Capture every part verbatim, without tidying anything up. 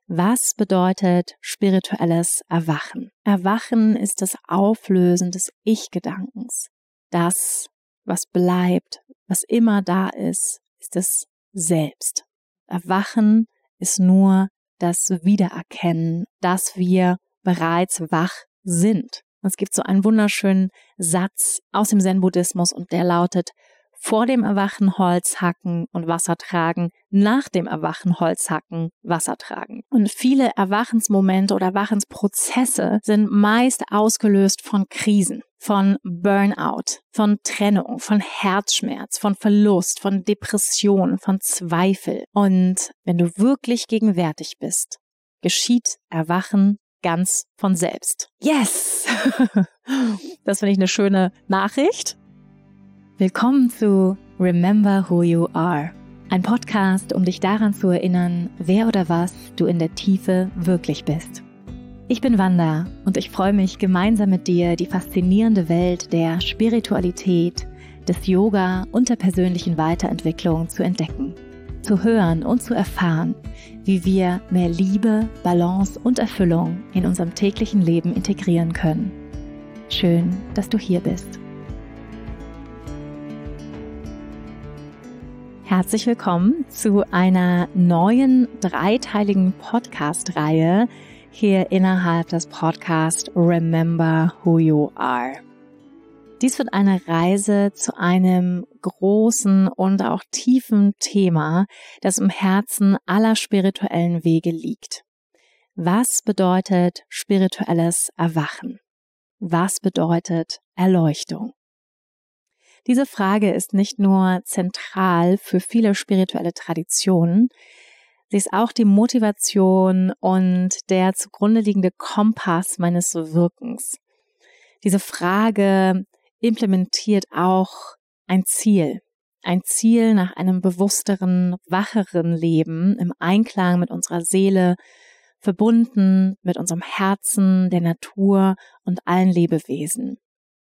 Was bedeutet spirituelles Erwachen? Erwachen ist das Auflösen des Ich-Gedankens. Das, was bleibt, was immer da ist, ist das Selbst. Erwachen ist nur das Wiedererkennen, dass wir bereits wach sind. Es gibt so einen wunderschönen Satz aus dem Zen-Buddhismus und der lautet: Vor dem Erwachen Holz hacken und Wasser tragen, nach dem Erwachen Holz hacken, Wasser tragen. Und viele Erwachensmomente oder Erwachensprozesse sind meist ausgelöst von Krisen, von Burnout, von Trennung, von Herzschmerz, von Verlust, von Depression, von Zweifel. Und wenn du wirklich gegenwärtig bist, geschieht Erwachen ganz von selbst. Yes! Das finde ich eine schöne Nachricht. Willkommen zu Remember Who You Are, ein Podcast, um dich daran zu erinnern, wer oder was du in der Tiefe wirklich bist. Ich bin Wanda und ich freue mich, gemeinsam mit dir die faszinierende Welt der Spiritualität, des Yoga und der persönlichen Weiterentwicklung zu entdecken, zu hören und zu erfahren, wie wir mehr Liebe, Balance und Erfüllung in unserem täglichen Leben integrieren können. Schön, dass du hier bist. Herzlich willkommen zu einer neuen dreiteiligen Podcast-Reihe hier innerhalb des Podcasts Remember Who You Are. Dies wird eine Reise zu einem großen und auch tiefen Thema, das im Herzen aller spirituellen Wege liegt. Was bedeutet spirituelles Erwachen? Was bedeutet Erleuchtung? Diese Frage ist nicht nur zentral für viele spirituelle Traditionen, sie ist auch die Motivation und der zugrunde liegende Kompass meines Wirkens. Diese Frage implementiert auch ein Ziel, ein Ziel nach einem bewussteren, wacheren Leben im Einklang mit unserer Seele, verbunden mit unserem Herzen, der Natur und allen Lebewesen.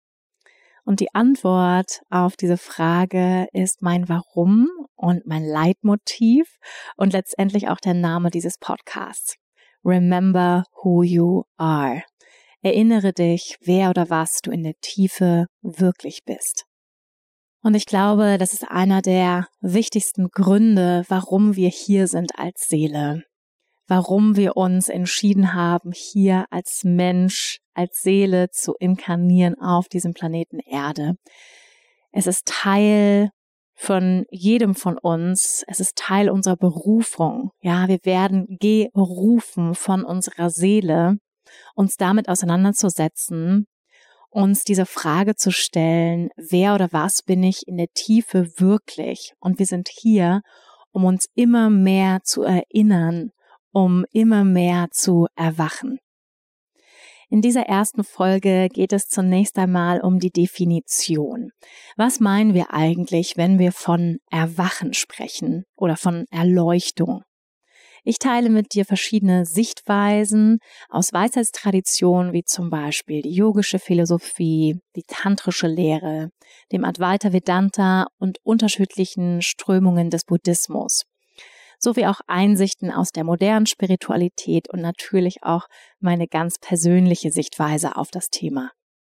Und die Antwort auf diese Frage ist mein Warum und mein Leitmotiv und letztendlich auch der Name dieses Podcasts. Remember who you are. Erinnere dich, wer oder was du in der Tiefe wirklich bist. Und ich glaube, das ist einer der wichtigsten Gründe, warum wir hier sind als Seele. Warum wir uns entschieden haben, hier als Mensch, als Seele zu inkarnieren auf diesem Planeten Erde. Es ist Teil von jedem von uns. Es ist Teil unserer Berufung. Ja, wir werden gerufen von unserer Seele, uns damit auseinanderzusetzen, uns diese Frage zu stellen, wer oder was bin ich in der Tiefe wirklich? Und wir sind hier, um uns immer mehr zu erinnern, um immer mehr zu erwachen. In dieser ersten Folge geht es zunächst einmal um die Definition. Was meinen wir eigentlich, wenn wir von Erwachen sprechen oder von Erleuchtung? Ich teile mit dir verschiedene Sichtweisen aus Weisheitstraditionen, wie zum Beispiel die yogische Philosophie, die tantrische Lehre, dem Advaita Vedanta und unterschiedlichen Strömungen des Buddhismus, sowie auch Einsichten aus der modernen Spiritualität und natürlich auch meine ganz persönliche Sichtweise auf das Thema.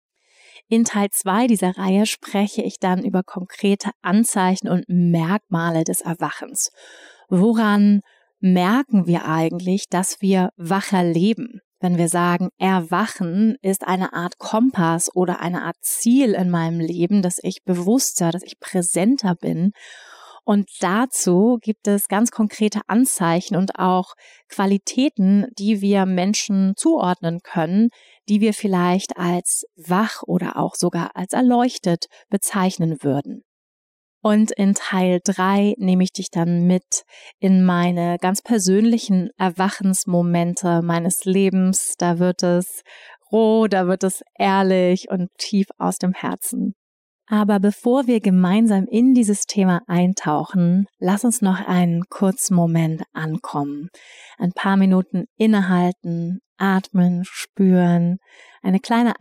In Teil zwei dieser Reihe spreche ich dann über konkrete Anzeichen und Merkmale des Erwachens. Woran merken wir eigentlich, dass wir wacher leben? Wenn wir sagen, Erwachen ist eine Art Kompass oder eine Art Ziel in meinem Leben, dass ich bewusster, dass ich präsenter bin. Und dazu gibt es ganz konkrete Anzeichen und auch Qualitäten, die wir Menschen zuordnen können, die wir vielleicht als wach oder auch sogar als erleuchtet bezeichnen würden. Und in Teil drei nehme ich dich dann mit in meine ganz persönlichen Erwachensmomente meines Lebens. Da wird es roh, da wird es ehrlich und tief aus dem Herzen. Aber bevor wir gemeinsam in dieses Thema eintauchen, lass uns noch einen kurzen Moment ankommen. Ein paar Minuten innehalten, atmen, spüren, eine kleine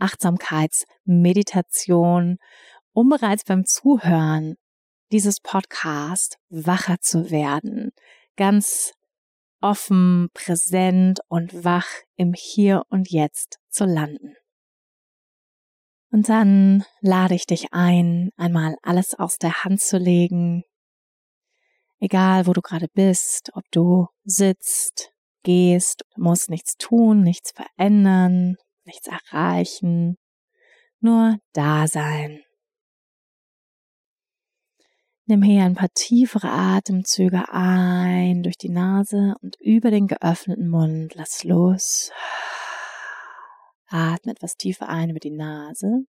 Achtsamkeitsmeditation, um bereits beim Zuhören dieses Podcast wacher zu werden, ganz offen, präsent und wach im Hier und Jetzt zu landen. Und dann lade ich dich ein, einmal alles aus der Hand zu legen, egal wo du gerade bist, ob du sitzt, gehst, du musst nichts tun, nichts verändern, nichts erreichen, nur da sein. Nimm hier ein paar tiefere Atemzüge ein durch die Nase und über den geöffneten Mund. Lass los. Atme etwas tiefer ein über die Nase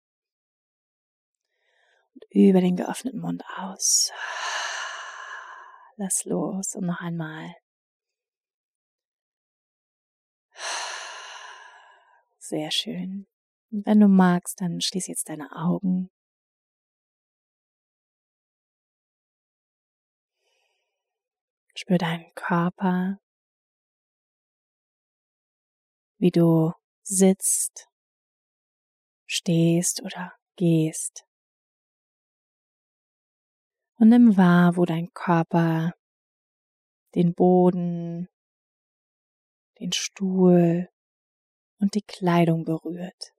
und über den geöffneten Mund aus. Lass los und noch einmal. Sehr schön. Und wenn du magst, dann schließ jetzt deine Augen. Spür deinen Körper, wie du sitzt, stehst oder gehst. Und nimm wahr, wo dein Körper den Boden, den Stuhl und die Kleidung berührt.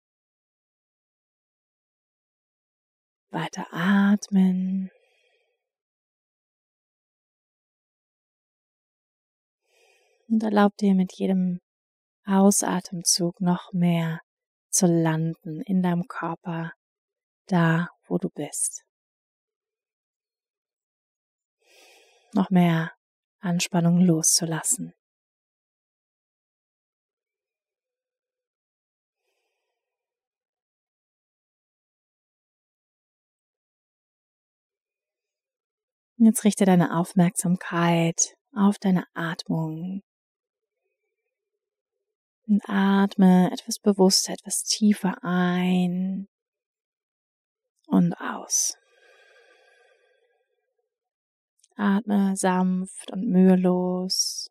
Weiter atmen. Und erlaub dir mit jedem Ausatemzug noch mehr zu landen in deinem Körper, da wo du bist. Noch mehr Anspannung loszulassen. Und jetzt richte deine Aufmerksamkeit auf deine Atmung. Und atme etwas bewusster, etwas tiefer ein und aus. Atme sanft und mühelos.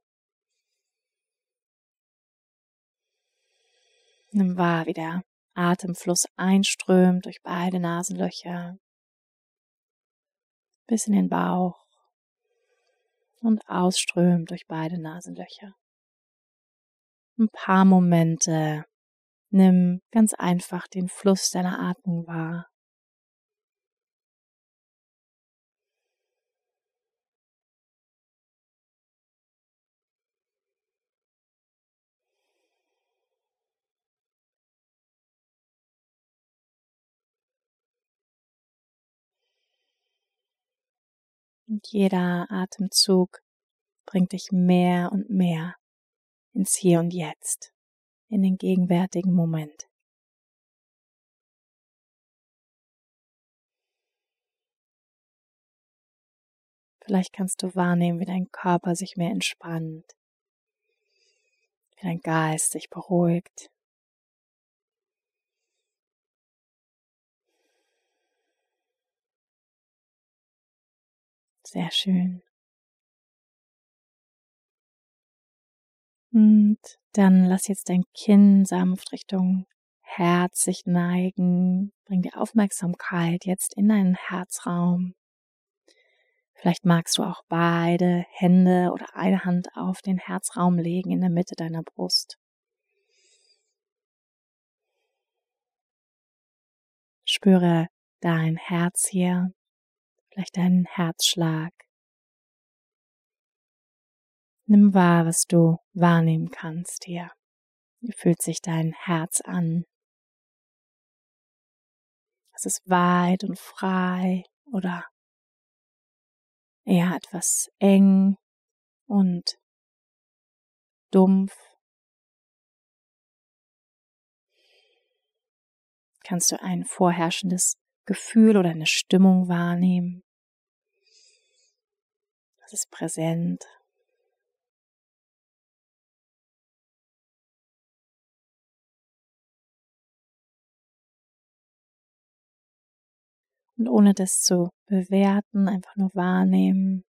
Nimm wahr, wie der Atemfluss einströmt durch beide Nasenlöcher bis in den Bauch und ausströmt durch beide Nasenlöcher. Ein paar Momente nimm ganz einfach den Fluss deiner Atmung wahr. Und jeder Atemzug bringt dich mehr und mehr ins Hier und Jetzt, in den gegenwärtigen Moment. Vielleicht kannst du wahrnehmen, wie dein Körper sich mehr entspannt, wie dein Geist sich beruhigt. Sehr schön. Und dann lass jetzt dein Kinn sanft Richtung Herz sich neigen. Bring die Aufmerksamkeit jetzt in deinen Herzraum. Vielleicht magst du auch beide Hände oder eine Hand auf den Herzraum legen in der Mitte deiner Brust. Spüre dein Herz hier, vielleicht deinen Herzschlag. Nimm wahr, was du wahrnehmen kannst hier. Wie fühlt sich dein Herz an? Es ist weit und frei oder eher etwas eng und dumpf. Kannst du ein vorherrschendes Gefühl oder eine Stimmung wahrnehmen? Das ist präsent. Und ohne das zu bewerten, einfach nur wahrnehmen.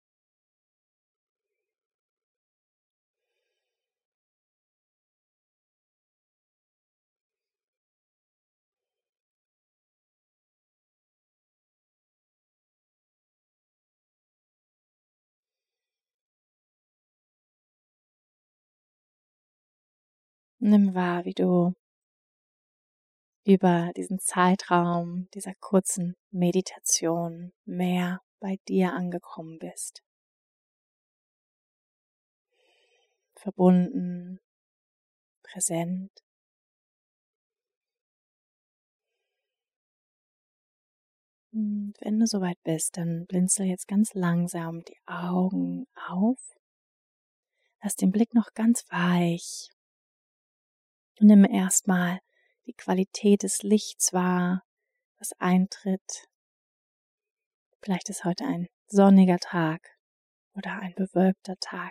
Nimm wahr, wie du über diesen Zeitraum dieser kurzen Meditation mehr bei dir angekommen bist. Verbunden, präsent. Und wenn du soweit bist, dann blinzel jetzt ganz langsam die Augen auf. Lass den Blick noch ganz weich. Und nimm erstmal die Qualität des Lichts wahr, das eintritt. Vielleicht ist heute ein sonniger Tag oder ein bewölkter Tag.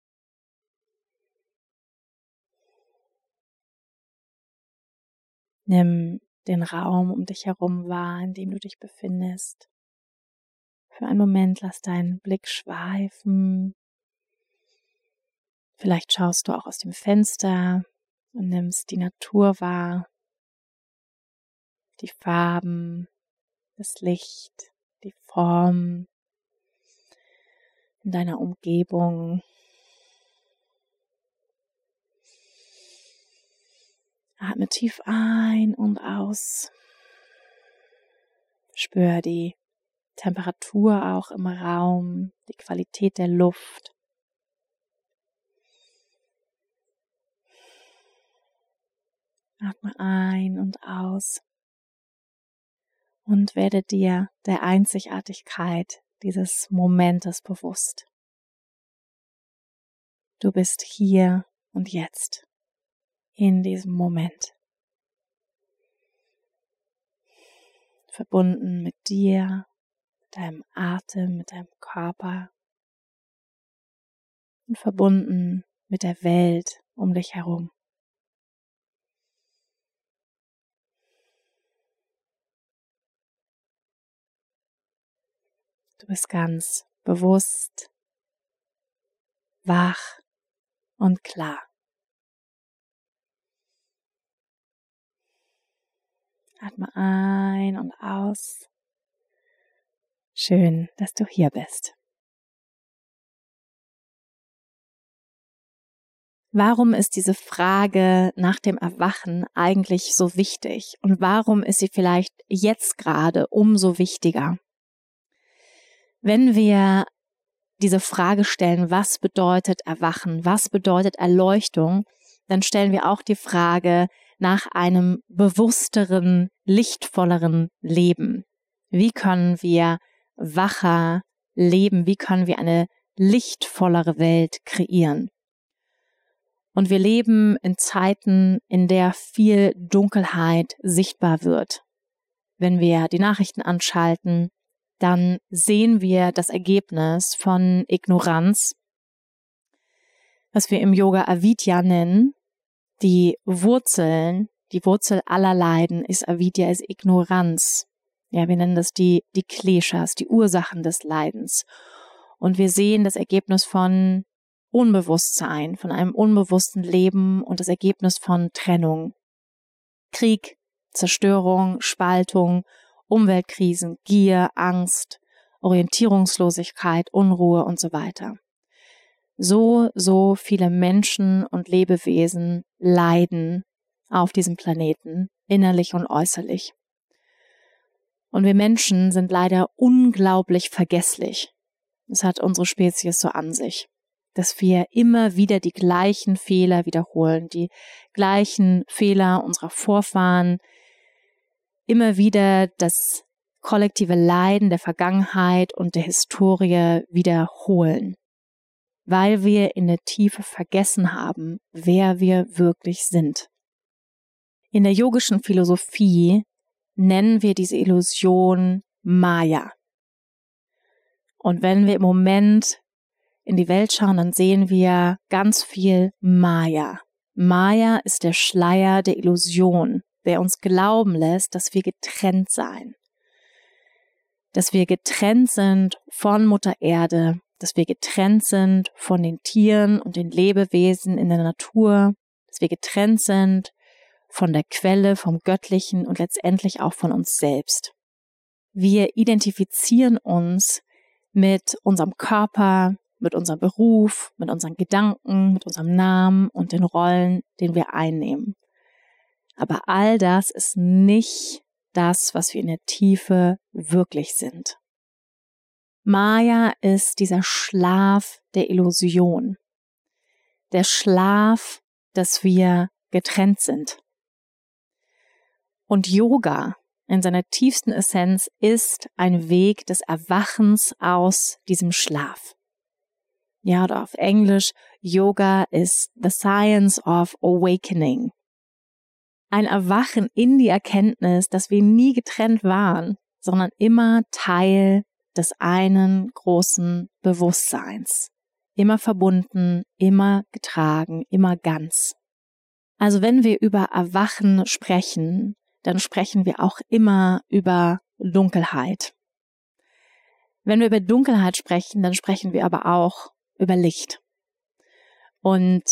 Nimm den Raum um dich herum wahr, in dem du dich befindest. Für einen Moment lass deinen Blick schweifen. Vielleicht schaust du auch aus dem Fenster und nimmst die Natur wahr, die Farben, das Licht, die Form in deiner Umgebung. Atme tief ein und aus. Spür die Temperatur auch im Raum, die Qualität der Luft. Atme ein und aus und werde dir der Einzigartigkeit dieses Momentes bewusst. Du bist hier und jetzt, in diesem Moment. Verbunden mit dir, mit deinem Atem, mit deinem Körper und verbunden mit der Welt um dich herum. Du bist ganz bewusst, wach und klar. Atme ein und aus. Schön, dass du hier bist. Warum ist diese Frage nach dem Erwachen eigentlich so wichtig? Und warum ist sie vielleicht jetzt gerade umso wichtiger? Wenn wir diese Frage stellen, was bedeutet Erwachen, was bedeutet Erleuchtung, dann stellen wir auch die Frage nach einem bewussteren, lichtvolleren Leben. Wie können wir wacher leben? Wie können wir eine lichtvollere Welt kreieren? Und wir leben in Zeiten, in der viel Dunkelheit sichtbar wird. Wenn wir die Nachrichten anschalten, dann sehen wir das Ergebnis von Ignoranz, was wir im Yoga Avidya nennen. Die Wurzeln, die Wurzel aller Leiden ist Avidya, ist Ignoranz. Ja, wir nennen das die, die Kleshas, die Ursachen des Leidens. Und wir sehen das Ergebnis von Unbewusstsein, von einem unbewussten Leben und das Ergebnis von Trennung. Krieg, Zerstörung, Spaltung, Umweltkrisen, Gier, Angst, Orientierungslosigkeit, Unruhe und so weiter. So, so viele Menschen und Lebewesen leiden auf diesem Planeten, innerlich und äußerlich. Und wir Menschen sind leider unglaublich vergesslich. Das hat unsere Spezies so an sich, dass wir immer wieder die gleichen Fehler wiederholen, die gleichen Fehler unserer Vorfahren, immer wieder das kollektive Leiden der Vergangenheit und der Historie wiederholen, weil wir in der Tiefe vergessen haben, wer wir wirklich sind. In der yogischen Philosophie nennen wir diese Illusion Maya. Und wenn wir im Moment in die Welt schauen, dann sehen wir ganz viel Maya. Maya ist der Schleier der Illusion, der uns glauben lässt, dass wir getrennt seien. Dass wir getrennt sind von Mutter Erde, dass wir getrennt sind von den Tieren und den Lebewesen in der Natur, dass wir getrennt sind von der Quelle, vom Göttlichen und letztendlich auch von uns selbst. Wir identifizieren uns mit unserem Körper, mit unserem Beruf, mit unseren Gedanken, mit unserem Namen und den Rollen, den wir einnehmen. Aber all das ist nicht das, was wir in der Tiefe wirklich sind. Maya ist dieser Schlaf der Illusion. Der Schlaf, dass wir getrennt sind. Und Yoga in seiner tiefsten Essenz ist ein Weg des Erwachens aus diesem Schlaf. Ja, oder auf Englisch, Yoga is the science of awakening. Ein Erwachen in die Erkenntnis, dass wir nie getrennt waren, sondern immer Teil des einen großen Bewusstseins. Immer verbunden, immer getragen, immer ganz. Also wenn wir über Erwachen sprechen, dann sprechen wir auch immer über Dunkelheit. Wenn wir über Dunkelheit sprechen, dann sprechen wir aber auch über Licht. Und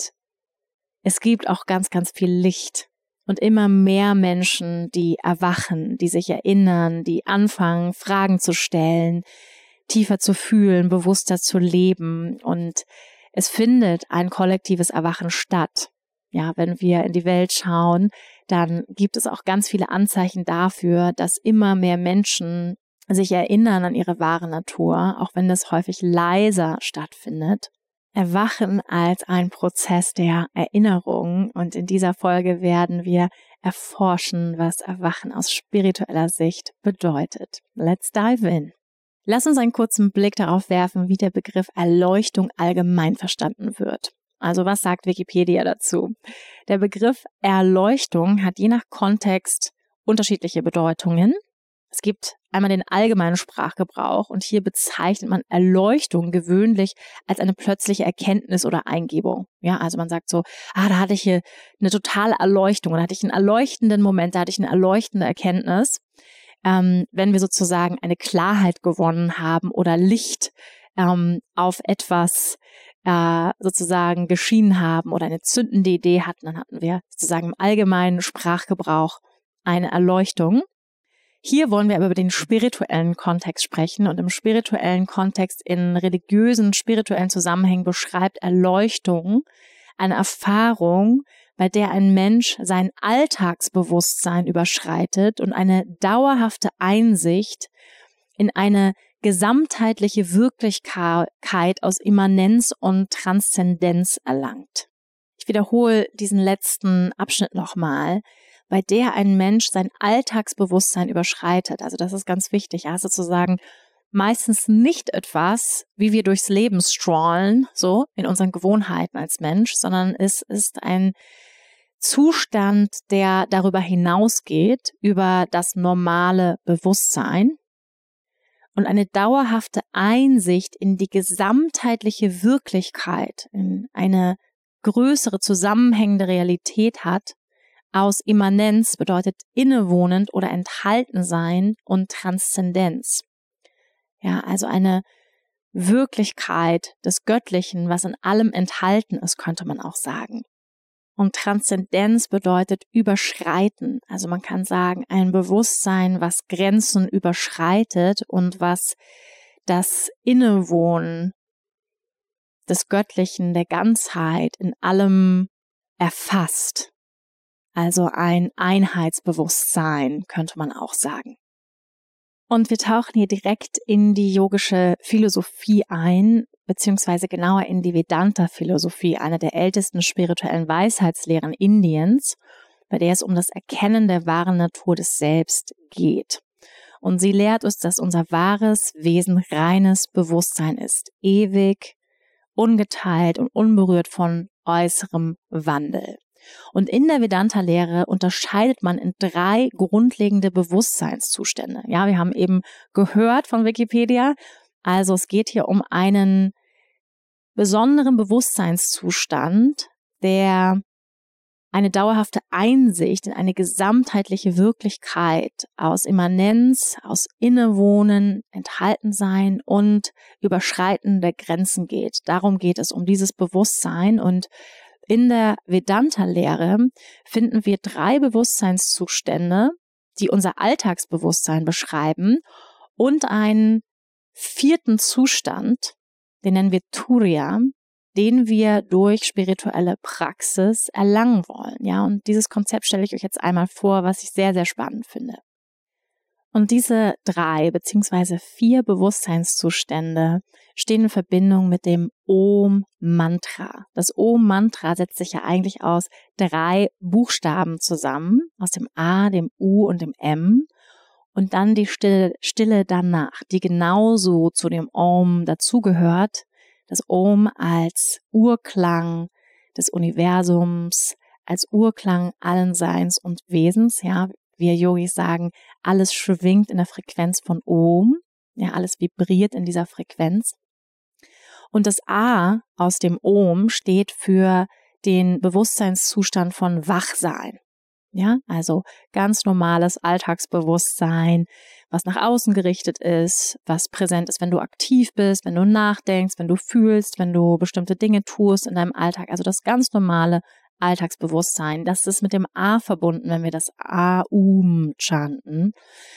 es gibt auch ganz, ganz viel Licht und immer mehr Menschen, die erwachen, die sich erinnern, die anfangen, Fragen zu stellen, tiefer zu fühlen, bewusster zu leben. Und es findet ein kollektives Erwachen statt. Ja, wenn wir in die Welt schauen, dann gibt es auch ganz viele Anzeichen dafür, dass immer mehr Menschen sich erinnern an ihre wahre Natur, auch wenn das häufig leiser stattfindet. Erwachen als ein Prozess der Erinnerung. Und in dieser Folge werden wir erforschen, was Erwachen aus spiritueller Sicht bedeutet. Let's dive in. Lass uns einen kurzen Blick darauf werfen, wie der Begriff Erleuchtung allgemein verstanden wird. Also was sagt Wikipedia dazu? Der Begriff Erleuchtung hat je nach Kontext unterschiedliche Bedeutungen. Es gibt einmal den allgemeinen Sprachgebrauch und hier bezeichnet man Erleuchtung gewöhnlich als eine plötzliche Erkenntnis oder Eingebung. Ja, also man sagt so, ah, da hatte ich hier eine totale Erleuchtung, da hatte ich einen erleuchtenden Moment, da hatte ich eine erleuchtende Erkenntnis. Ähm, wenn wir sozusagen eine Klarheit gewonnen haben oder Licht ähm, auf etwas äh, sozusagen geschienen haben oder eine zündende Idee hatten, dann hatten wir sozusagen im allgemeinen Sprachgebrauch eine Erleuchtung. Hier wollen wir aber über den spirituellen Kontext sprechen und im spirituellen Kontext in religiösen, spirituellen Zusammenhängen beschreibt Erleuchtung eine Erfahrung, bei der ein Mensch sein Alltagsbewusstsein überschreitet und eine dauerhafte Einsicht in eine gesamtheitliche Wirklichkeit aus Immanenz und Transzendenz erlangt. Ich wiederhole diesen letzten Abschnitt nochmal, bei der ein Mensch sein Alltagsbewusstsein überschreitet. Also das ist ganz wichtig, ja, sozusagen meistens nicht etwas, wie wir durchs Leben strollen, so in unseren Gewohnheiten als Mensch, sondern es ist ein Zustand, der darüber hinausgeht, über das normale Bewusstsein und eine dauerhafte Einsicht in die gesamtheitliche Wirklichkeit, in eine größere zusammenhängende Realität hat. Aus Immanenz bedeutet innewohnend oder enthalten sein und Transzendenz. Ja, also eine Wirklichkeit des Göttlichen, was in allem enthalten ist, könnte man auch sagen. Und Transzendenz bedeutet überschreiten. Also man kann sagen, ein Bewusstsein, was Grenzen überschreitet und was das Innewohnen des Göttlichen, der Ganzheit in allem erfasst. Also ein Einheitsbewusstsein, könnte man auch sagen. Und wir tauchen hier direkt in die yogische Philosophie ein, beziehungsweise genauer in die Vedanta-Philosophie, eine der ältesten spirituellen Weisheitslehren Indiens, bei der es um das Erkennen der wahren Natur des Selbst geht. Und sie lehrt uns, dass unser wahres Wesen reines Bewusstsein ist, ewig, ungeteilt und unberührt von äußerem Wandel. Und in der Vedanta-Lehre unterscheidet man in drei grundlegende Bewusstseinszustände. Ja, wir haben eben gehört von Wikipedia, also es geht hier um einen besonderen Bewusstseinszustand, der eine dauerhafte Einsicht in eine gesamtheitliche Wirklichkeit aus Immanenz, aus Innewohnen, Enthaltensein und Überschreiten der Grenzen geht. Darum geht es, um dieses Bewusstsein. Und in der Vedanta-Lehre finden wir drei Bewusstseinszustände, die unser Alltagsbewusstsein beschreiben und einen vierten Zustand, den nennen wir Turiya, den wir durch spirituelle Praxis erlangen wollen. Ja, und dieses Konzept stelle ich euch jetzt einmal vor, was ich sehr, sehr spannend finde. Und diese drei beziehungsweise vier Bewusstseinszustände stehen in Verbindung mit dem Om-Mantra. Das Om-Mantra setzt sich ja eigentlich aus drei Buchstaben zusammen, aus dem A, dem U und dem M. Und dann die Stille, Stille danach, die genauso zu dem Om dazugehört. Das Om als Urklang des Universums, als Urklang allen Seins und Wesens. Ja, wir Yogis sagen, alles schwingt in der Frequenz von Om. Ja, alles vibriert in dieser Frequenz. Und das A aus dem Om steht für den Bewusstseinszustand von Wachsein. Ja, also ganz normales Alltagsbewusstsein, was nach außen gerichtet ist, was präsent ist, wenn du aktiv bist, wenn du nachdenkst, wenn du fühlst, wenn du bestimmte Dinge tust in deinem Alltag. Also das ganz normale Alltagsbewusstsein. Das ist mit dem A verbunden, wenn wir das A-Um chanten.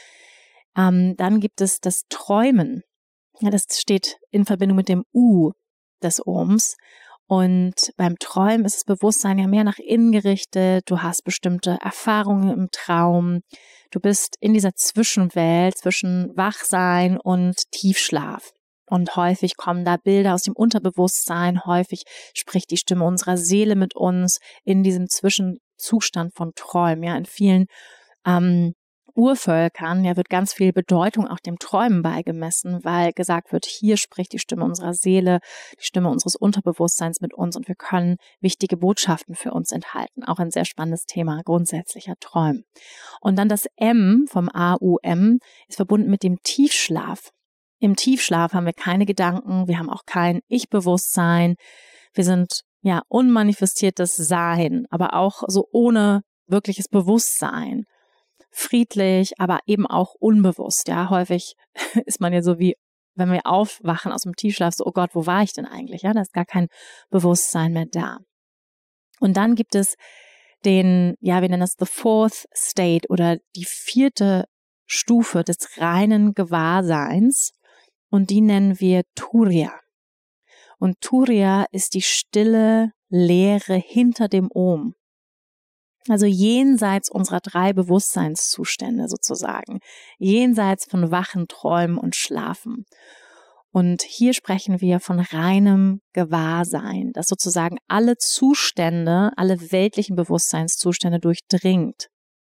Ähm, dann gibt es das Träumen. Ja, das steht in Verbindung mit dem U des Oms. Und beim Träumen ist das Bewusstsein ja mehr nach innen gerichtet. Du hast bestimmte Erfahrungen im Traum. Du bist in dieser Zwischenwelt zwischen Wachsein und Tiefschlaf. Und häufig kommen da Bilder aus dem Unterbewusstsein. Häufig spricht die Stimme unserer Seele mit uns in diesem Zwischenzustand von Träumen. Ja, in vielen ähm, Urvölkern ja, wird ganz viel Bedeutung auch dem Träumen beigemessen, weil gesagt wird, hier spricht die Stimme unserer Seele, die Stimme unseres Unterbewusstseins mit uns und wir können wichtige Botschaften für uns enthalten. Auch ein sehr spannendes Thema, grundsätzlicher Träumen. Und dann das M vom A U M ist verbunden mit dem Tiefschlaf. Im Tiefschlaf haben wir keine Gedanken, wir haben auch kein Ich-Bewusstsein, wir sind ja unmanifestiertes Sein, aber auch so ohne wirkliches Bewusstsein. Friedlich, aber eben auch unbewusst. Ja, häufig ist man ja so wie, wenn wir aufwachen aus dem Tiefschlaf, so, oh Gott, wo war ich denn eigentlich? Ja, da ist gar kein Bewusstsein mehr da. Und dann gibt es den, ja, wir nennen das the fourth state oder die vierte Stufe des reinen Gewahrseins und die nennen wir Turiya. Und Turiya ist die stille Leere hinter dem Om. Also jenseits unserer drei Bewusstseinszustände sozusagen, jenseits von Wachen, Träumen und Schlafen. Und hier sprechen wir von reinem Gewahrsein, das sozusagen alle Zustände, alle weltlichen Bewusstseinszustände durchdringt.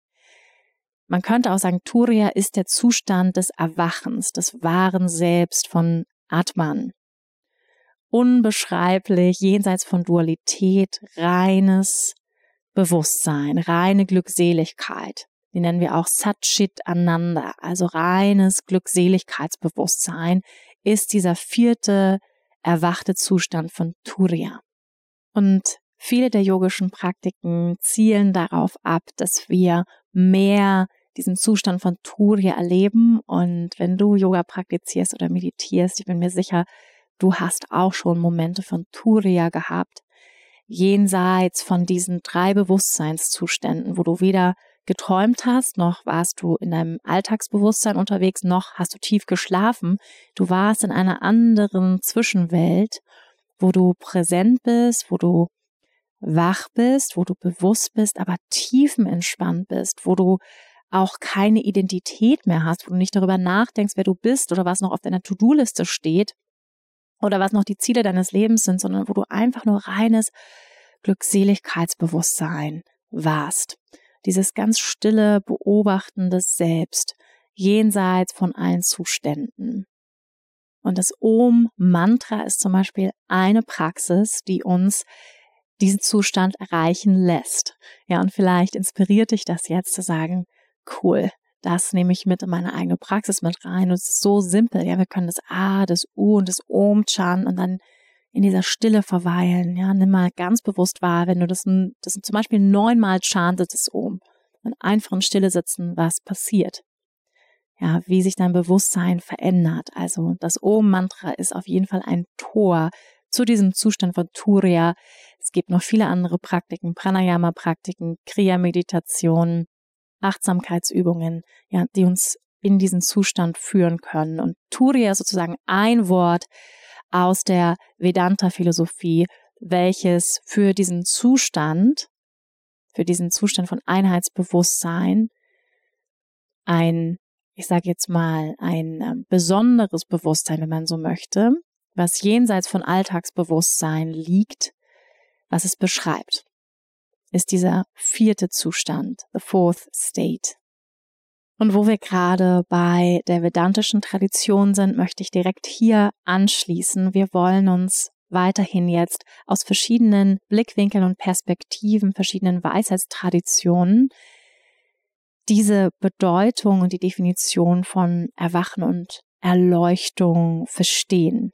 Man könnte auch sagen, Turiya ist der Zustand des Erwachens, des wahren Selbst von Atman. Unbeschreiblich, jenseits von Dualität, reines Bewusstsein, reine Glückseligkeit. Die nennen wir auch Satchit Ananda, also reines Glückseligkeitsbewusstsein ist dieser vierte erwachte Zustand von Turiya. Und viele der yogischen Praktiken zielen darauf ab, dass wir mehr diesen Zustand von Turiya erleben. Und wenn du Yoga praktizierst oder meditierst, ich bin mir sicher, du hast auch schon Momente von Turiya gehabt, jenseits von diesen drei Bewusstseinszuständen, wo du weder geträumt hast, noch warst du in deinem Alltagsbewusstsein unterwegs, noch hast du tief geschlafen. Du warst in einer anderen Zwischenwelt, wo du präsent bist, wo du wach bist, wo du bewusst bist, aber tiefenentspannt bist, wo du auch keine Identität mehr hast, wo du nicht darüber nachdenkst, wer du bist oder was noch auf deiner To-Do-Liste steht oder was noch die Ziele deines Lebens sind, sondern wo du einfach nur reines Glückseligkeitsbewusstsein warst. Dieses ganz stille, beobachtende Selbst, jenseits von allen Zuständen. Und das Om-Mantra ist zum Beispiel eine Praxis, die uns diesen Zustand erreichen lässt. Ja, und vielleicht inspiriert dich das jetzt zu sagen, cool, das nehme ich mit in meine eigene Praxis mit rein. Und es ist so simpel. Ja, wir können das A, das U und das Om chanten und dann in dieser Stille verweilen. Ja, nimm mal ganz bewusst wahr, wenn du das, das zum Beispiel neunmal chantest, das Om, und einfach in Stille sitzen, was passiert. Ja, wie sich dein Bewusstsein verändert. Also das Om-Mantra ist auf jeden Fall ein Tor zu diesem Zustand von Turiya. Es gibt noch viele andere Praktiken, Pranayama-Praktiken, Kriya-Meditationen, Achtsamkeitsübungen, ja, die uns in diesen Zustand führen können. Und Turiya ist sozusagen ein Wort aus der Vedanta-Philosophie, welches für diesen Zustand, für diesen Zustand von Einheitsbewusstsein ein, ich sage jetzt mal, ein äh, besonderes Bewusstsein, wenn man so möchte, was jenseits von Alltagsbewusstsein liegt, was es beschreibt, ist dieser vierte Zustand, the fourth state. Und wo wir gerade bei der vedantischen Tradition sind, möchte ich direkt hier anschließen. Wir wollen uns weiterhin jetzt aus verschiedenen Blickwinkeln und Perspektiven, verschiedenen Weisheitstraditionen diese Bedeutung und die Definition von Erwachen und Erleuchtung verstehen.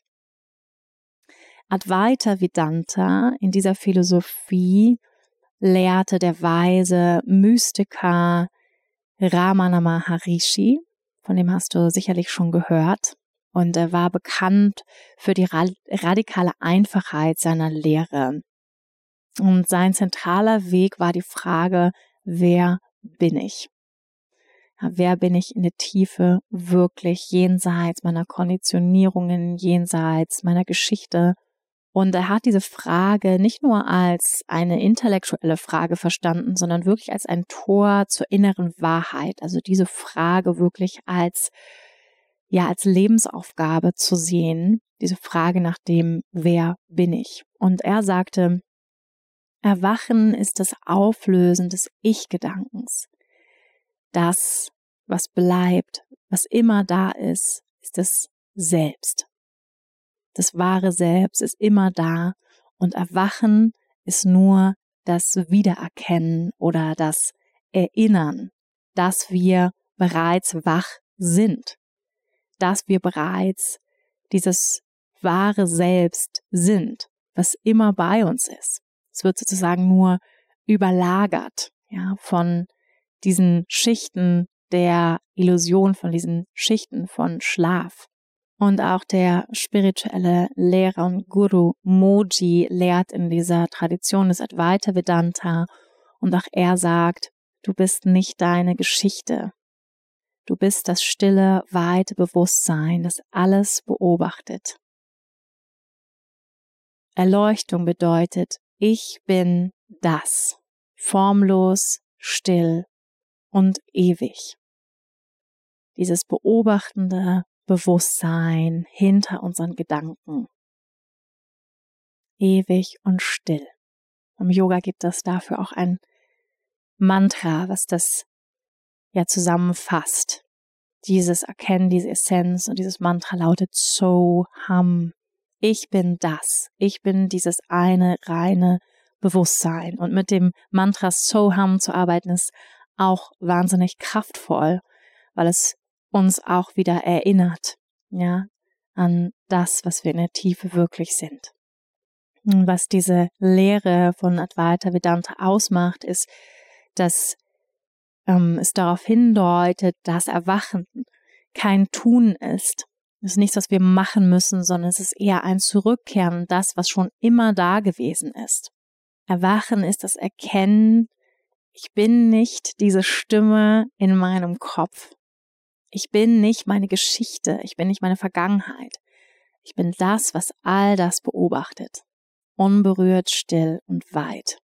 Advaita Vedanta in dieser Philosophie lehrte der weise Mystiker Ramana Maharishi, von dem hast du sicherlich schon gehört, und er war bekannt für die radikale Einfachheit seiner Lehre. Und sein zentraler Weg war die Frage, wer bin ich? Ja, wer bin ich in der Tiefe wirklich jenseits meiner Konditionierungen, jenseits meiner Geschichte? Und er hat diese Frage nicht nur als eine intellektuelle Frage verstanden, sondern wirklich als ein Tor zur inneren Wahrheit. Also diese Frage wirklich als, ja, als Lebensaufgabe zu sehen. Diese Frage nach dem, wer bin ich? Und er sagte, Erwachen ist das Auflösen des Ich-Gedankens. Das, was bleibt, was immer da ist, ist das Selbst. Das wahre Selbst ist immer da und Erwachen ist nur das Wiedererkennen oder das Erinnern, dass wir bereits wach sind, dass wir bereits dieses wahre Selbst sind, was immer bei uns ist. Es wird sozusagen nur überlagert, ja, von diesen Schichten der Illusion, von diesen Schichten von Schlaf. Und auch der spirituelle Lehrer und Guru Moji lehrt in dieser Tradition des Advaita Vedanta und auch er sagt, du bist nicht deine Geschichte. Du bist das stille, weite Bewusstsein, das alles beobachtet. Erleuchtung bedeutet, ich bin das, formlos, still und ewig. Dieses beobachtende Bewusstsein hinter unseren Gedanken. Ewig und still. Im Yoga gibt es dafür auch ein Mantra, was das ja zusammenfasst. Dieses Erkennen, diese Essenz und dieses Mantra lautet Soham. Ich bin das. Ich bin dieses eine reine Bewusstsein. Und mit dem Mantra Soham zu arbeiten ist auch wahnsinnig kraftvoll, weil es uns auch wieder erinnert, ja, an das, was wir in der Tiefe wirklich sind. Und was diese Lehre von Advaita Vedanta ausmacht, ist, dass ähm, es darauf hindeutet, dass Erwachen kein Tun ist. Es ist nichts, was wir machen müssen, sondern es ist eher ein Zurückkehren, das, was schon immer da gewesen ist. Erwachen ist das Erkennen, ich bin nicht diese Stimme in meinem Kopf. Ich bin nicht meine Geschichte, ich bin nicht meine Vergangenheit. Ich bin das, was all das beobachtet. Unberührt, still und weit.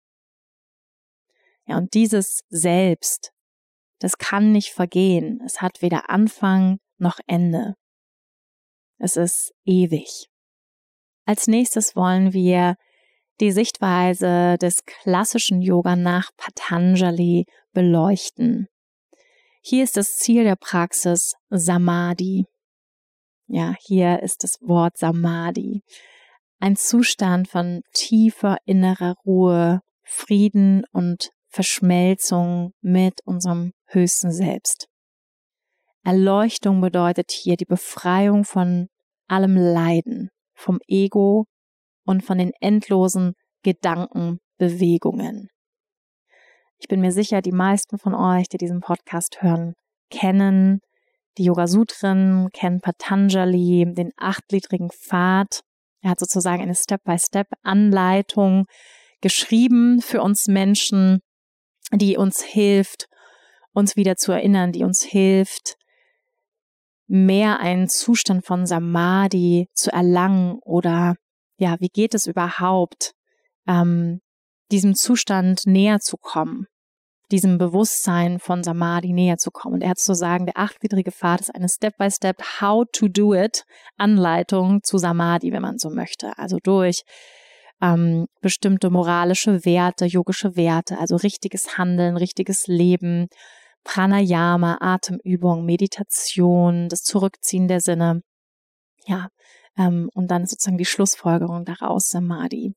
Ja, und dieses Selbst, das kann nicht vergehen. Es hat weder Anfang noch Ende. Es ist ewig. Als nächstes wollen wir die Sichtweise des klassischen Yoga nach Patanjali beleuchten. Hier ist das Ziel der Praxis Samadhi. Ja, hier ist das Wort Samadhi. Ein Zustand von tiefer innerer Ruhe, Frieden und Verschmelzung mit unserem höchsten Selbst. Erleuchtung bedeutet hier die Befreiung von allem Leiden, vom Ego und von den endlosen Gedankenbewegungen. Ich bin mir sicher, die meisten von euch, die diesen Podcast hören, kennen die Yoga-Sutren, kennen Patanjali, den achtgliedrigen Pfad. Er hat sozusagen eine Step-by-Step-Anleitung geschrieben für uns Menschen, die uns hilft, uns wieder zu erinnern, die uns hilft, mehr einen Zustand von Samadhi zu erlangen oder ja, wie geht es überhaupt, ähm, diesem Zustand näher zu kommen, diesem Bewusstsein von Samadhi näher zu kommen. Und er hat zu sagen, der achtgliedrige Pfad ist eine Step-by-Step How to do it Anleitung zu Samadhi, wenn man so möchte. Also durch ähm, bestimmte moralische Werte, yogische Werte, also richtiges Handeln, richtiges Leben, Pranayama, Atemübung, Meditation, das Zurückziehen der Sinne. Ja, ähm, und dann sozusagen die Schlussfolgerung daraus, Samadhi.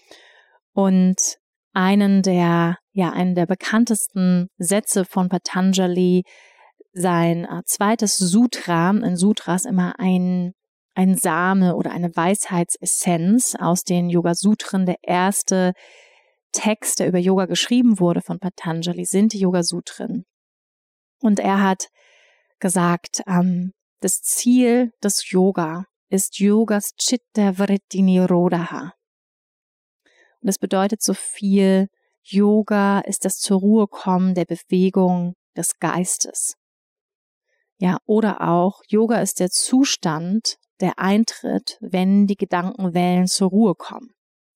Und einen der, ja, einen der bekanntesten Sätze von Patanjali, sein äh, zweites Sutra, ein Sutra ist immer ein, ein Same oder eine Weisheitsessenz aus den Yoga-Sutren. Der erste Text, der über Yoga geschrieben wurde von Patanjali, sind die Yoga-Sutren. Und er hat gesagt, ähm, das Ziel des Yoga ist Yogas Chitta Vritti Nirodha. Und das bedeutet so viel, Yoga ist das zur Ruhe kommen der Bewegung des Geistes. Ja, oder auch, Yoga ist der Zustand, der eintritt, wenn die Gedankenwellen zur Ruhe kommen.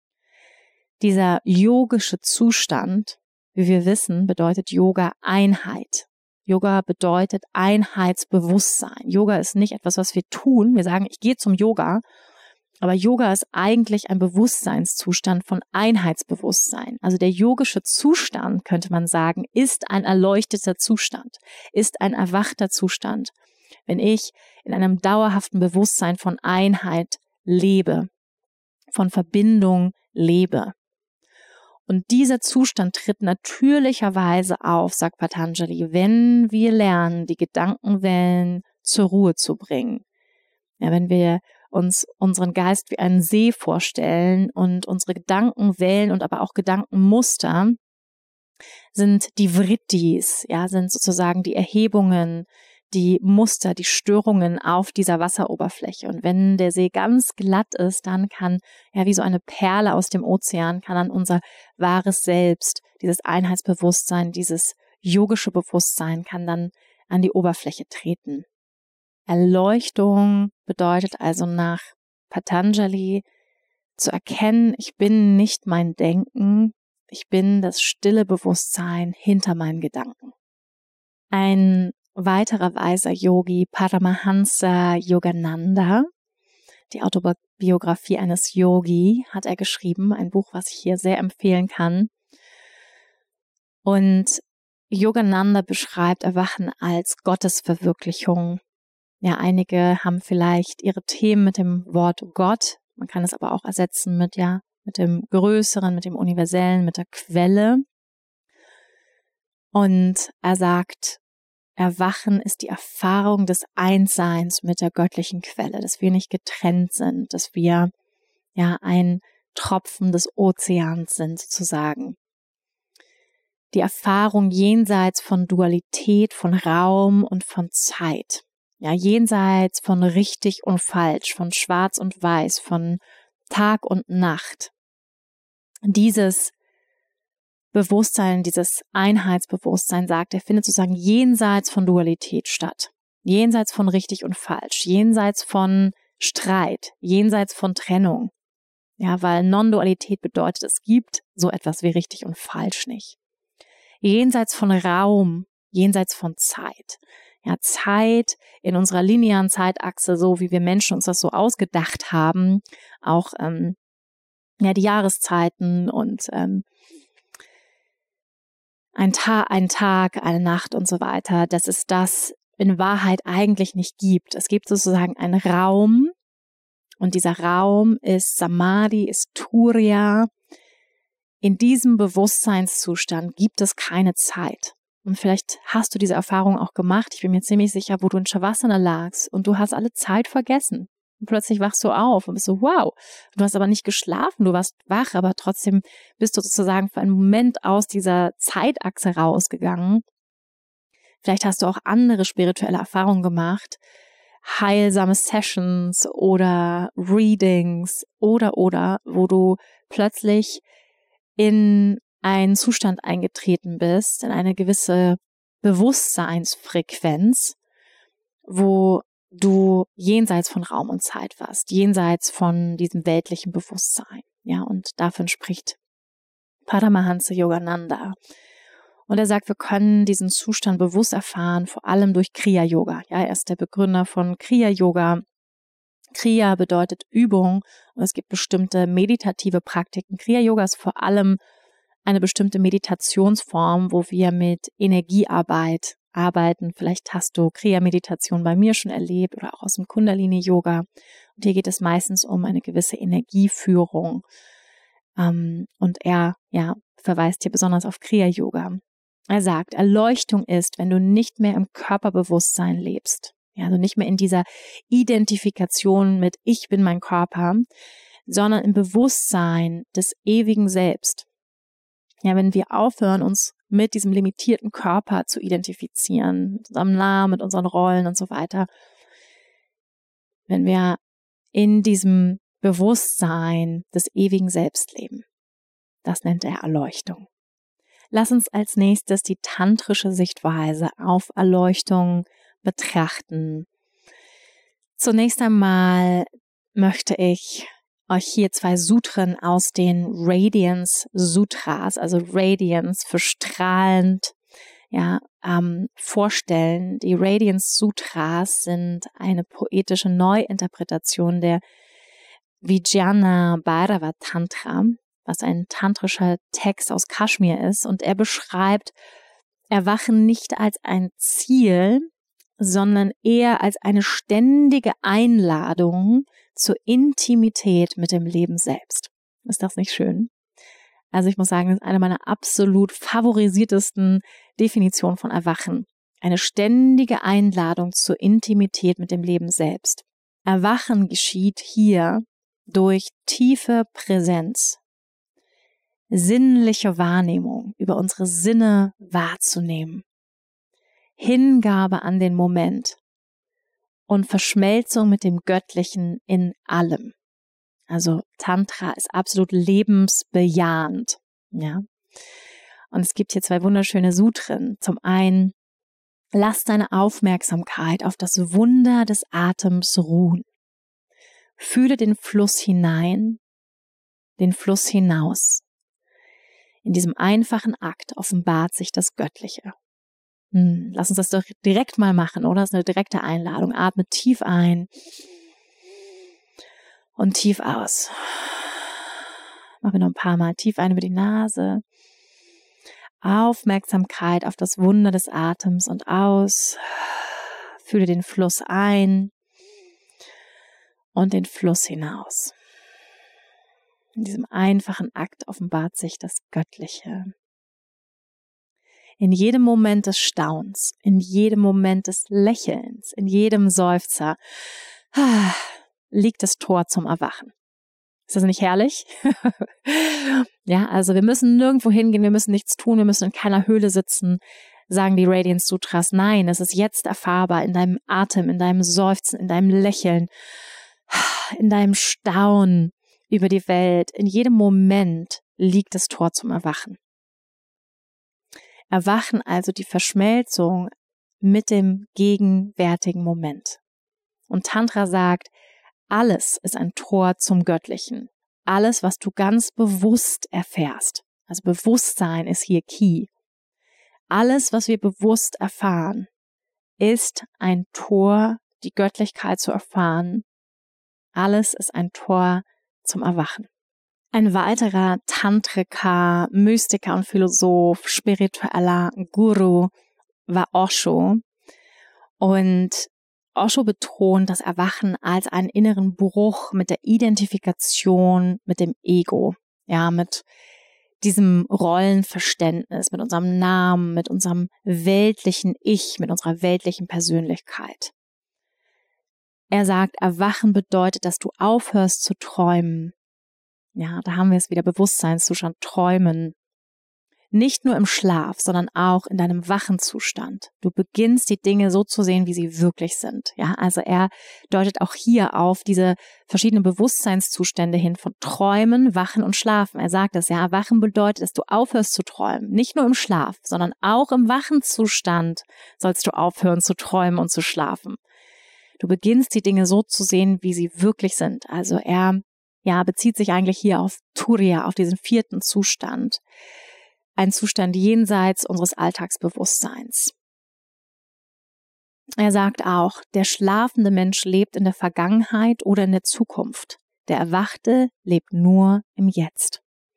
Dieser yogische Zustand, wie wir wissen, bedeutet Yoga Einheit. Yoga bedeutet Einheitsbewusstsein. Yoga ist nicht etwas, was wir tun. Wir sagen, ich gehe zum Yoga. Aber Yoga ist eigentlich ein Bewusstseinszustand von Einheitsbewusstsein. Also der yogische Zustand, könnte man sagen, ist ein erleuchteter Zustand, ist ein erwachter Zustand, wenn ich in einem dauerhaften Bewusstsein von Einheit lebe, von Verbindung lebe. Und dieser Zustand tritt natürlicherweise auf, sagt Patanjali, wenn wir lernen, die Gedankenwellen zur Ruhe zu bringen. Ja, wenn wir uns unseren Geist wie einen See vorstellen und unsere Gedankenwellen und aber auch Gedankenmuster sind die Vrittis, ja, sind sozusagen die Erhebungen, die Muster, die Störungen auf dieser Wasseroberfläche. Und wenn der See ganz glatt ist, dann kann, ja, wie so eine Perle aus dem Ozean, kann dann unser wahres Selbst, dieses Einheitsbewusstsein, dieses yogische Bewusstsein, kann dann an die Oberfläche treten. Erleuchtung bedeutet also nach Patanjali zu erkennen, ich bin nicht mein Denken, ich bin das stille Bewusstsein hinter meinen Gedanken. Ein weiterer weiser Yogi, Paramahansa Yogananda, die Autobiografie eines Yogi, hat er geschrieben, ein Buch, was ich hier sehr empfehlen kann. Und Yogananda beschreibt Erwachen als Gottesverwirklichung. Ja, einige haben vielleicht ihre Themen mit dem Wort Gott. Man kann es aber auch ersetzen mit, ja, mit dem Größeren, mit dem Universellen, mit der Quelle. Und er sagt, Erwachen ist die Erfahrung des Einsseins mit der göttlichen Quelle, dass wir nicht getrennt sind, dass wir, ja, ein Tropfen des Ozeans sind, sozusagen. Die Erfahrung jenseits von Dualität, von Raum und von Zeit. Ja, jenseits von richtig und falsch, von schwarz und weiß, von Tag und Nacht. Dieses Bewusstsein, dieses Einheitsbewusstsein, sagt er, findet sozusagen jenseits von Dualität statt. Jenseits von richtig und falsch, jenseits von Streit, jenseits von Trennung. Ja, weil Non-Dualität bedeutet, es gibt so etwas wie richtig und falsch nicht. Jenseits von Raum, jenseits von Zeit. Ja, Zeit in unserer linearen Zeitachse, so wie wir Menschen uns das so ausgedacht haben, auch ähm, ja die Jahreszeiten und ähm, ein, Ta- ein Tag, eine Nacht und so weiter, dass es das in Wahrheit eigentlich nicht gibt. Es gibt sozusagen einen Raum und dieser Raum ist Samadhi, ist Turiya. In diesem Bewusstseinszustand gibt es keine Zeit. Und vielleicht hast du diese Erfahrung auch gemacht. Ich bin mir ziemlich sicher, wo du in Shavasana lagst und du hast alle Zeit vergessen. Und plötzlich wachst du auf und bist so, wow. Du hast aber nicht geschlafen, du warst wach, aber trotzdem bist du sozusagen für einen Moment aus dieser Zeitachse rausgegangen. Vielleicht hast du auch andere spirituelle Erfahrungen gemacht. Heilsame Sessions oder Readings oder, oder, wo du plötzlich in einen Zustand eingetreten bist, in eine gewisse Bewusstseinsfrequenz, wo du jenseits von Raum und Zeit warst, jenseits von diesem weltlichen Bewusstsein. Ja, und davon spricht Paramahansa Yogananda. Und er sagt, wir können diesen Zustand bewusst erfahren, vor allem durch Kriya-Yoga. Ja, er ist der Begründer von Kriya-Yoga. Kriya bedeutet Übung und es gibt bestimmte meditative Praktiken. Kriya-Yoga ist vor allem eine bestimmte Meditationsform, wo wir mit Energiearbeit arbeiten. Vielleicht hast du Kriya-Meditation bei mir schon erlebt oder auch aus dem Kundalini-Yoga. Und hier geht es meistens um eine gewisse Energieführung. Um, und er ja, verweist hier besonders auf Kriya-Yoga. Er sagt, Erleuchtung ist, wenn du nicht mehr im Körperbewusstsein lebst. Ja, also nicht mehr in dieser Identifikation mit ich bin mein Körper, sondern im Bewusstsein des ewigen Selbst. Ja, wenn wir aufhören, uns mit diesem limitierten Körper zu identifizieren, mit unserem Namen, mit unseren Rollen und so weiter, wenn wir in diesem Bewusstsein des ewigen Selbst leben, das nennt er Erleuchtung. Lass uns als nächstes die tantrische Sichtweise auf Erleuchtung betrachten. Zunächst einmal möchte ich euch hier zwei Sutren aus den Radiance Sutras, also Radiance für strahlend, ja, ähm, vorstellen. Die Radiance Sutras sind eine poetische Neuinterpretation der Vijnana Bhairava Tantra, was ein tantrischer Text aus Kaschmir ist, und er beschreibt Erwachen nicht als ein Ziel, sondern eher als eine ständige Einladung zur Intimität mit dem Leben selbst. Ist das nicht schön? Also ich muss sagen, das ist eine meiner absolut favorisiertesten Definitionen von Erwachen. Eine ständige Einladung zur Intimität mit dem Leben selbst. Erwachen geschieht hier durch tiefe Präsenz, sinnliche Wahrnehmung, über unsere Sinne wahrzunehmen, Hingabe an den Moment und Verschmelzung mit dem Göttlichen in allem. Also Tantra ist absolut lebensbejahend, ja. Und es gibt hier zwei wunderschöne Sutren. Zum einen, lass deine Aufmerksamkeit auf das Wunder des Atems ruhen. Fühle den Fluss hinein, den Fluss hinaus. In diesem einfachen Akt offenbart sich das Göttliche. Hm, lass uns das doch direkt mal machen, oder? Das ist eine direkte Einladung. Atme tief ein und tief aus. Machen wir noch ein paar Mal. Tief ein über die Nase. Aufmerksamkeit auf das Wunder des Atems und aus. Fühle den Fluss ein und den Fluss hinaus. In diesem einfachen Akt offenbart sich das Göttliche. In jedem Moment des Staunens, in jedem Moment des Lächelns, in jedem Seufzer liegt das Tor zum Erwachen. Ist das nicht herrlich? Ja, also wir müssen nirgendwo hingehen, wir müssen nichts tun, wir müssen in keiner Höhle sitzen, sagen die Radiance Sutras. Nein, es ist jetzt erfahrbar in deinem Atem, in deinem Seufzen, in deinem Lächeln, in deinem Staunen über die Welt. In jedem Moment liegt das Tor zum Erwachen. Erwachen also die Verschmelzung mit dem gegenwärtigen Moment. Und Tantra sagt, alles ist ein Tor zum Göttlichen. Alles, was du ganz bewusst erfährst. Also Bewusstsein ist hier key. Alles, was wir bewusst erfahren, ist ein Tor, die Göttlichkeit zu erfahren. Alles ist ein Tor zum Erwachen. Ein weiterer Tantriker, Mystiker und Philosoph, spiritueller Guru war Osho. Und Osho betont das Erwachen als einen inneren Bruch mit der Identifikation mit dem Ego, ja, mit diesem Rollenverständnis, mit unserem Namen, mit unserem weltlichen Ich, mit unserer weltlichen Persönlichkeit. Er sagt, Erwachen bedeutet, dass du aufhörst zu träumen. Ja, da haben wir es wieder, Bewusstseinszustand, träumen. Nicht nur im Schlaf, sondern auch in deinem wachen Zustand. Du beginnst die Dinge so zu sehen, wie sie wirklich sind. Ja, also er deutet auch hier auf diese verschiedenen Bewusstseinszustände hin von Träumen, Wachen und Schlafen. Er sagt es, ja, Erwachen bedeutet, dass du aufhörst zu träumen. Nicht nur im Schlaf, sondern auch im wachen Zustand sollst du aufhören zu träumen und zu schlafen. Du beginnst die Dinge so zu sehen, wie sie wirklich sind. Also er ja, bezieht sich eigentlich hier auf Turiya, auf diesen vierten Zustand. Ein Zustand jenseits unseres Alltagsbewusstseins. Er sagt auch, der schlafende Mensch lebt in der Vergangenheit oder in der Zukunft. Der Erwachte lebt nur im Jetzt.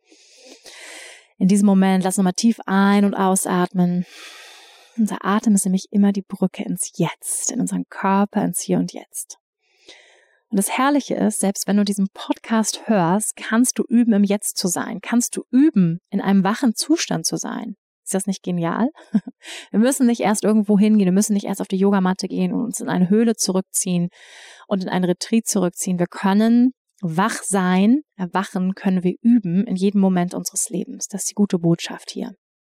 In diesem Moment lassen wir mal tief ein- und ausatmen. Unser Atem ist nämlich immer die Brücke ins Jetzt, in unseren Körper, ins Hier und Jetzt. Und das Herrliche ist, selbst wenn du diesen Podcast hörst, kannst du üben, im Jetzt zu sein. Kannst du üben, in einem wachen Zustand zu sein. Ist das nicht genial? Wir müssen nicht erst irgendwo hingehen, wir müssen nicht erst auf die Yogamatte gehen und uns in eine Höhle zurückziehen und in einen Retreat zurückziehen. Wir können wach sein, erwachen können wir üben in jedem Moment unseres Lebens. Das ist die gute Botschaft hier.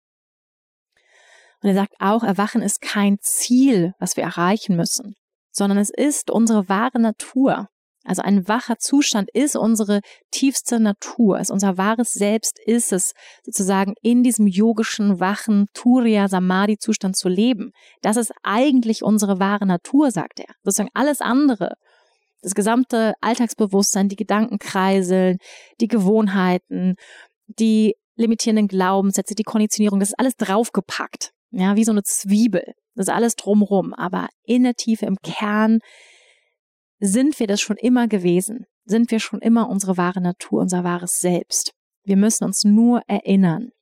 Und er sagt auch, Erwachen ist kein Ziel, was wir erreichen müssen, sondern es ist unsere wahre Natur. Also ein wacher Zustand ist unsere tiefste Natur, ist unser wahres Selbst, ist es sozusagen in diesem yogischen, wachen Turiya-Samadhi-Zustand zu leben. Das ist eigentlich unsere wahre Natur, sagt er. Sozusagen alles andere, das gesamte Alltagsbewusstsein, die Gedankenkreiseln, die Gewohnheiten, die limitierenden Glaubenssätze, die Konditionierung, das ist alles draufgepackt. Ja, wie so eine Zwiebel. Das ist alles drumrum. Aber in der Tiefe, im Kern, sind wir das schon immer gewesen. Sind wir schon immer unsere wahre Natur, unser wahres Selbst. Wir müssen uns nur erinnern.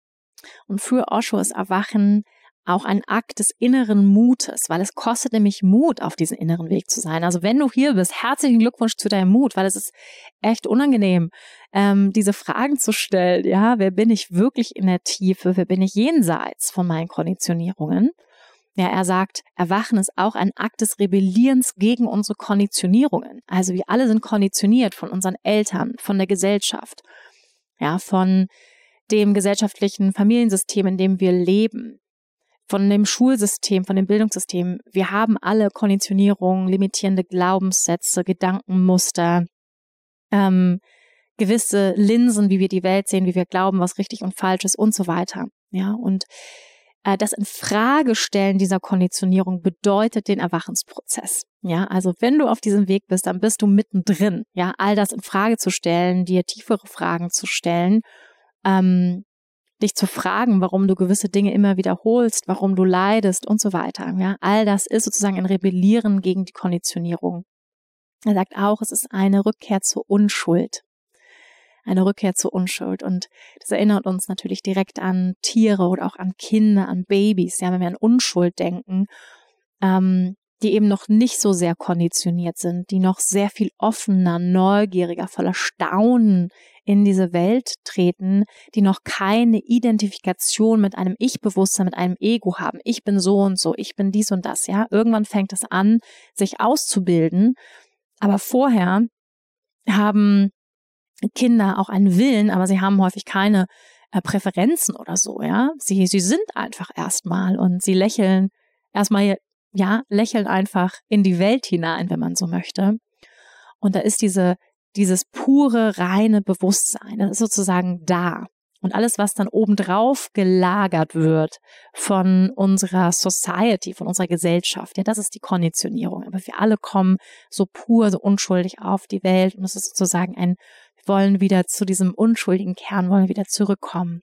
Und für Osho ist Erwachen auch ein Akt des inneren Mutes, weil es kostet nämlich Mut, auf diesen inneren Weg zu sein. Also wenn du hier bist, herzlichen Glückwunsch zu deinem Mut, weil es ist echt unangenehm, ähm, diese Fragen zu stellen. Ja, wer bin ich wirklich in der Tiefe? Wer bin ich jenseits von meinen Konditionierungen? Ja, er sagt, Erwachen ist auch ein Akt des Rebellierens gegen unsere Konditionierungen. Also wir alle sind konditioniert von unseren Eltern, von der Gesellschaft, ja, von dem gesellschaftlichen Familiensystem, in dem wir leben, von dem Schulsystem, von dem Bildungssystem. Wir haben alle Konditionierungen, limitierende Glaubenssätze, Gedankenmuster, ähm, gewisse Linsen, wie wir die Welt sehen, wie wir glauben, was richtig und falsch ist und so weiter. Ja, und äh, das Infragestellen dieser Konditionierung bedeutet den Erwachensprozess. Ja, also wenn du auf diesem Weg bist, dann bist du mittendrin. Ja, all das in Frage zu stellen, dir tiefere Fragen zu stellen, ähm, dich zu fragen, warum du gewisse Dinge immer wiederholst, warum du leidest und so weiter. Ja, all das ist sozusagen ein Rebellieren gegen die Konditionierung. Er sagt auch, es ist eine Rückkehr zur Unschuld. Eine Rückkehr zur Unschuld. Und das erinnert uns natürlich direkt an Tiere oder auch an Kinder, an Babys. Ja, wenn wir an Unschuld denken, ähm, die eben noch nicht so sehr konditioniert sind, die noch sehr viel offener, neugieriger, voller Staunen in diese Welt treten, die noch keine Identifikation mit einem Ich-Bewusstsein, mit einem Ego haben. Ich bin so und so, ich bin dies und das. Ja, irgendwann fängt es an, sich auszubilden. Aber vorher haben Kinder auch einen Willen, aber sie haben häufig keine äh, Präferenzen oder so. Ja, sie sie sind einfach erstmal und sie lächeln erstmal, ja, lächeln einfach in die Welt hinein, wenn man so möchte. Und da ist diese dieses pure, reine Bewusstsein, das ist sozusagen da. Und alles, was dann obendrauf gelagert wird von unserer Society, von unserer Gesellschaft, ja, das ist die Konditionierung. Aber wir alle kommen so pur, so unschuldig auf die Welt. Und es ist sozusagen ein, wir wollen wieder zu diesem unschuldigen Kern, wollen wieder zurückkommen.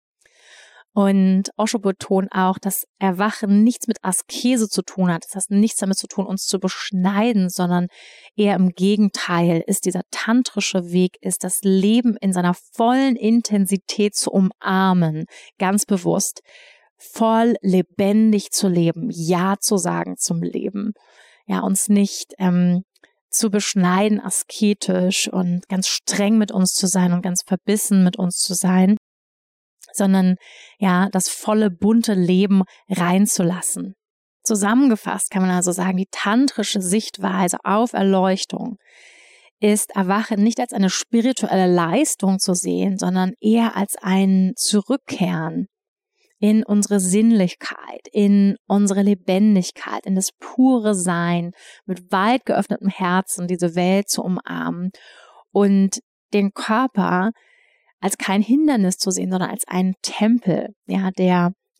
Und Osho betont auch, dass Erwachen nichts mit Askese zu tun hat. Das heißt nichts damit zu tun, uns zu beschneiden, sondern eher im Gegenteil ist dieser tantrische Weg, ist das Leben in seiner vollen Intensität zu umarmen, ganz bewusst, voll lebendig zu leben, Ja zu sagen zum Leben, ja, uns nicht ähm, zu beschneiden, asketisch und ganz streng mit uns zu sein und ganz verbissen mit uns zu sein, sondern ja, das volle, bunte Leben reinzulassen. Zusammengefasst kann man also sagen, die tantrische Sichtweise auf Erleuchtung ist Erwachen nicht als eine spirituelle Leistung zu sehen, sondern eher als ein Zurückkehren in unsere Sinnlichkeit, in unsere Lebendigkeit, in das pure Sein, mit weit geöffnetem Herzen diese Welt zu umarmen und den Körper als kein Hindernis zu sehen, sondern als einen Tempel, ja, der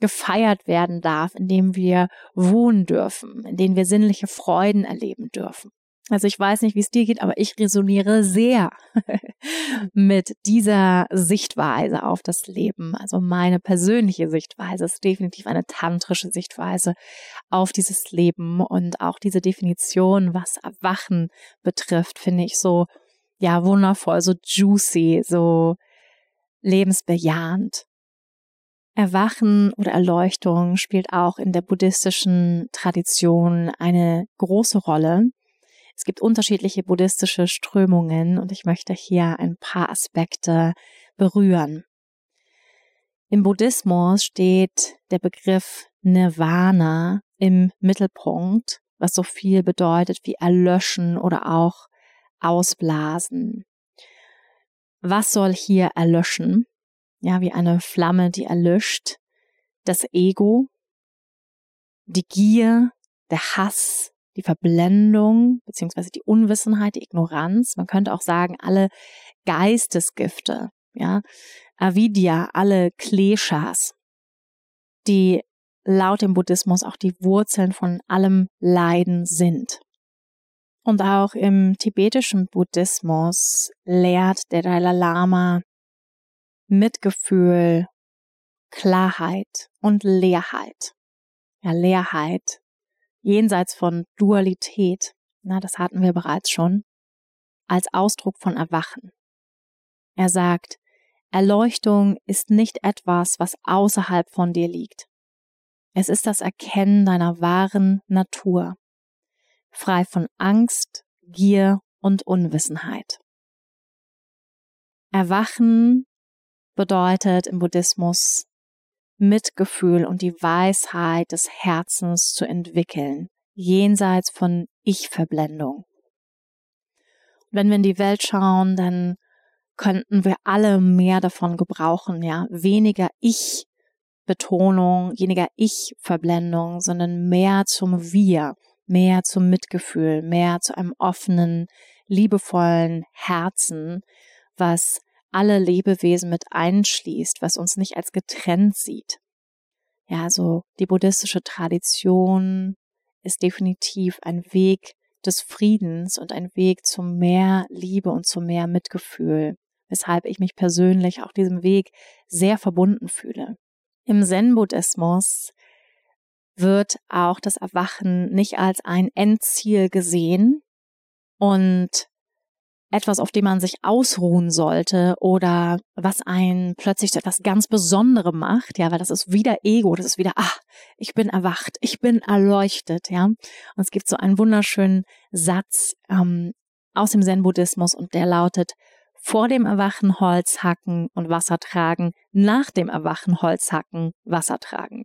gefeiert werden darf, in dem wir wohnen dürfen, in dem wir sinnliche Freuden erleben dürfen. Also ich weiß nicht, wie es dir geht, aber ich resoniere sehr mit dieser Sichtweise auf das Leben. Also meine persönliche Sichtweise ist definitiv eine tantrische Sichtweise auf dieses Leben, und auch diese Definition, was Erwachen betrifft, finde ich so, ja, wundervoll, so juicy, so lebensbejahend. Erwachen oder Erleuchtung spielt auch in der buddhistischen Tradition eine große Rolle. Es gibt unterschiedliche buddhistische Strömungen und ich möchte hier ein paar Aspekte berühren. Im Buddhismus steht der Begriff Nirvana im Mittelpunkt, was so viel bedeutet wie erlöschen oder auch ausblasen. Was soll hier erlöschen? Ja, wie eine Flamme, die erlischt. Das Ego, die Gier, der Hass, die Verblendung, beziehungsweise die Unwissenheit, die Ignoranz. Man könnte auch sagen, alle Geistesgifte, ja, Avidya, alle Kleshas, die laut dem Buddhismus auch die Wurzeln von allem Leiden sind. Und auch im tibetischen Buddhismus lehrt der Dalai Lama Mitgefühl, Klarheit und Leerheit. Ja, Leerheit, jenseits von Dualität, na, das hatten wir bereits schon, als Ausdruck von Erwachen. Er sagt, Erleuchtung ist nicht etwas, was außerhalb von dir liegt. Es ist das Erkennen deiner wahren Natur, frei von Angst, Gier und Unwissenheit. Erwachen bedeutet im Buddhismus, Mitgefühl und die Weisheit des Herzens zu entwickeln, jenseits von Ich-Verblendung. Wenn wir in die Welt schauen, dann könnten wir alle mehr davon gebrauchen, ja, weniger Ich-Betonung, weniger Ich-Verblendung, sondern mehr zum Wir, mehr zum Mitgefühl, mehr zu einem offenen, liebevollen Herzen, was alle Lebewesen mit einschließt, was uns nicht als getrennt sieht. Ja, so die buddhistische Tradition ist definitiv ein Weg des Friedens und ein Weg zu mehr Liebe und zu mehr Mitgefühl, weshalb ich mich persönlich auch diesem Weg sehr verbunden fühle. Im Zen-Buddhismus wird auch das Erwachen nicht als ein Endziel gesehen und etwas, auf dem man sich ausruhen sollte oder was einen plötzlich zu etwas ganz Besonderem macht, ja, weil das ist wieder Ego, das ist wieder, ach, ich bin erwacht, ich bin erleuchtet, ja. Und es gibt so einen wunderschönen Satz ähm, aus dem Zen-Buddhismus und der lautet, vor dem Erwachen Holz hacken und Wasser tragen, nach dem Erwachen Holz hacken, Wasser tragen.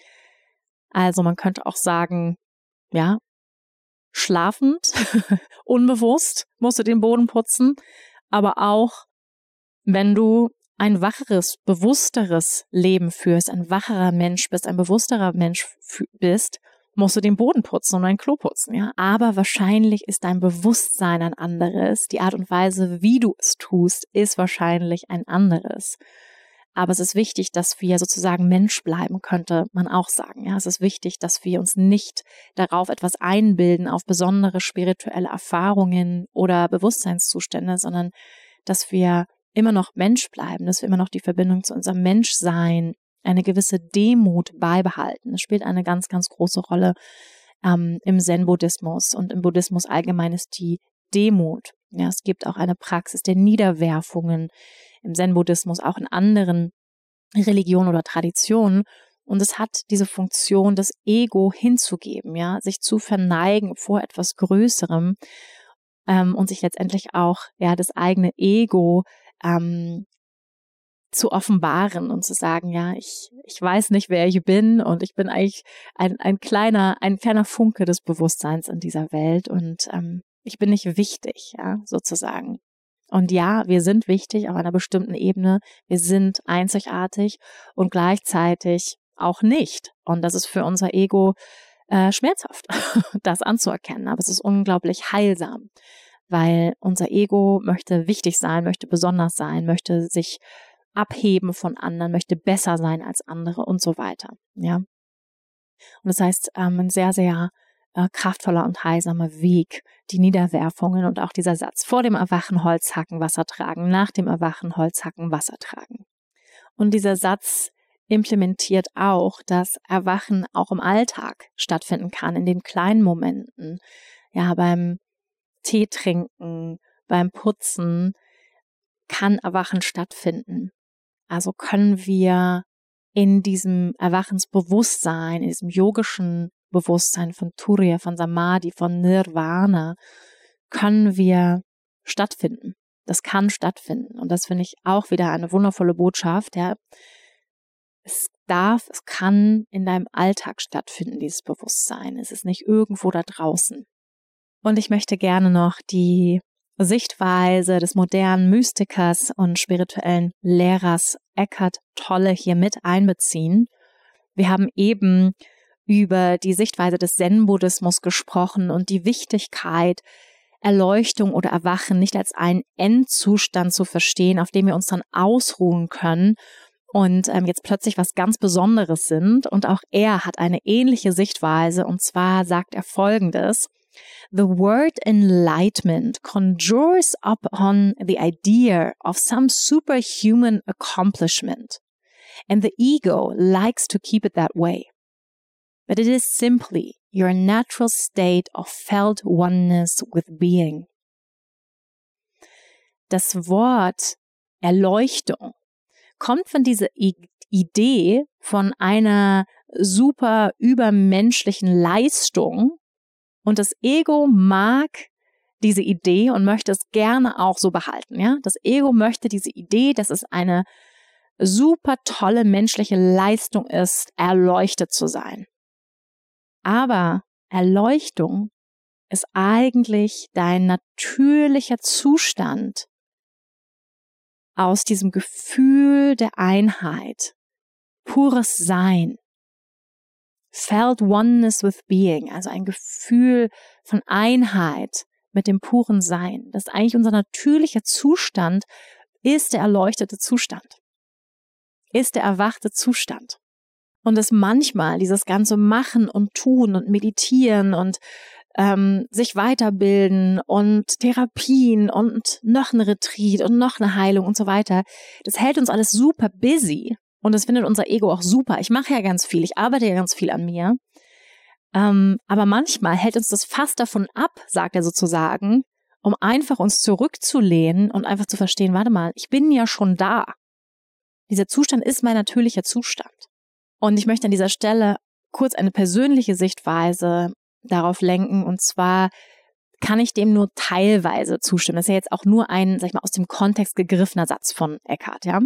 Also man könnte auch sagen, ja, schlafend, unbewusst musst du den Boden putzen, aber auch, wenn du ein wacheres, bewussteres Leben führst, ein wacherer Mensch bist, ein bewussterer Mensch bist, musst du den Boden putzen und dein Klo putzen, ja. Aber wahrscheinlich ist dein Bewusstsein ein anderes, die Art und Weise, wie du es tust, ist wahrscheinlich ein anderes. Aber es ist wichtig, dass wir sozusagen Mensch bleiben, könnte man auch sagen. Ja, es ist wichtig, dass wir uns nicht darauf etwas einbilden, auf besondere spirituelle Erfahrungen oder Bewusstseinszustände, sondern dass wir immer noch Mensch bleiben, dass wir immer noch die Verbindung zu unserem Menschsein, eine gewisse Demut beibehalten. Das spielt eine ganz, ganz große Rolle ähm, im Zen-Buddhismus und im Buddhismus allgemein ist die Demut. Ja, es gibt auch eine Praxis der Niederwerfungen im Zen-Buddhismus, auch in anderen Religionen oder Traditionen. Und es hat diese Funktion, das Ego hinzugeben, ja, sich zu verneigen vor etwas Größerem ähm, und sich letztendlich auch ja das eigene Ego ähm, zu offenbaren und zu sagen, ja, ich ich weiß nicht, wer ich bin und ich bin eigentlich ein ein kleiner ein kleiner Funke des Bewusstseins in dieser Welt und ähm, ich bin nicht wichtig, ja, sozusagen. Und ja, wir sind wichtig auf einer bestimmten Ebene, wir sind einzigartig und gleichzeitig auch nicht. Und das ist für unser Ego äh, schmerzhaft, das anzuerkennen, aber es ist unglaublich heilsam, weil unser Ego möchte wichtig sein, möchte besonders sein, möchte sich abheben von anderen, möchte besser sein als andere und so weiter. Ja. Und das heißt, ähm, ein sehr, sehr äh, kraftvoller und heilsamer Weg, die Niederwerfungen und auch dieser Satz: vor dem Erwachen Holz hacken, Wasser tragen, nach dem Erwachen Holz hacken, Wasser tragen. Und dieser Satz implementiert auch, dass Erwachen auch im Alltag stattfinden kann, in den kleinen Momenten, ja, beim Tee trinken, beim Putzen kann Erwachen stattfinden. Also können wir in diesem Erwachensbewusstsein, in diesem yogischen Bewusstsein von Turiya, von Samadhi, von Nirvana, können wir stattfinden. Das kann stattfinden. Und das finde ich auch wieder eine wundervolle Botschaft. Ja. Es darf, es kann in deinem Alltag stattfinden, dieses Bewusstsein. Es ist nicht irgendwo da draußen. Und ich möchte gerne noch die Sichtweise des modernen Mystikers und spirituellen Lehrers Eckhart Tolle hier mit einbeziehen. Wir haben eben über die Sichtweise des Zen-Buddhismus gesprochen und die Wichtigkeit, Erleuchtung oder Erwachen nicht als einen Endzustand zu verstehen, auf dem wir uns dann ausruhen können und ähm, jetzt plötzlich was ganz Besonderes sind. Und auch er hat eine ähnliche Sichtweise, und zwar sagt er Folgendes: The word enlightenment conjures upon the idea of some superhuman accomplishment, and the ego likes to keep it that way. But it is simply your natural state of felt oneness with being. Das Wort Erleuchtung kommt von dieser I- Idee von einer super übermenschlichen Leistung, und das Ego mag diese Idee und möchte es gerne auch so behalten. Ja? Das Ego möchte diese Idee, dass es eine super tolle menschliche Leistung ist, erleuchtet zu sein. Aber Erleuchtung ist eigentlich dein natürlicher Zustand aus diesem Gefühl der Einheit, pures Sein, felt oneness with being, also ein Gefühl von Einheit mit dem puren Sein. Das ist eigentlich unser natürlicher Zustand, ist der erleuchtete Zustand, ist der erwachte Zustand. Und dass manchmal dieses ganze Machen und Tun und Meditieren und ähm, sich weiterbilden und Therapien und noch ein Retreat und noch eine Heilung und so weiter, das hält uns alles super busy und das findet unser Ego auch super. Ich mache ja ganz viel, ich arbeite ja ganz viel an mir, ähm, aber manchmal hält uns das fast davon ab, sagt er sozusagen, um einfach uns zurückzulehnen und einfach zu verstehen, warte mal, ich bin ja schon da. Dieser Zustand ist mein natürlicher Zustand. Und ich möchte an dieser Stelle kurz eine persönliche Sichtweise darauf lenken. Und zwar kann ich dem nur teilweise zustimmen. Das ist ja jetzt auch nur ein, sag ich mal, aus dem Kontext gegriffener Satz von Eckhart, ja.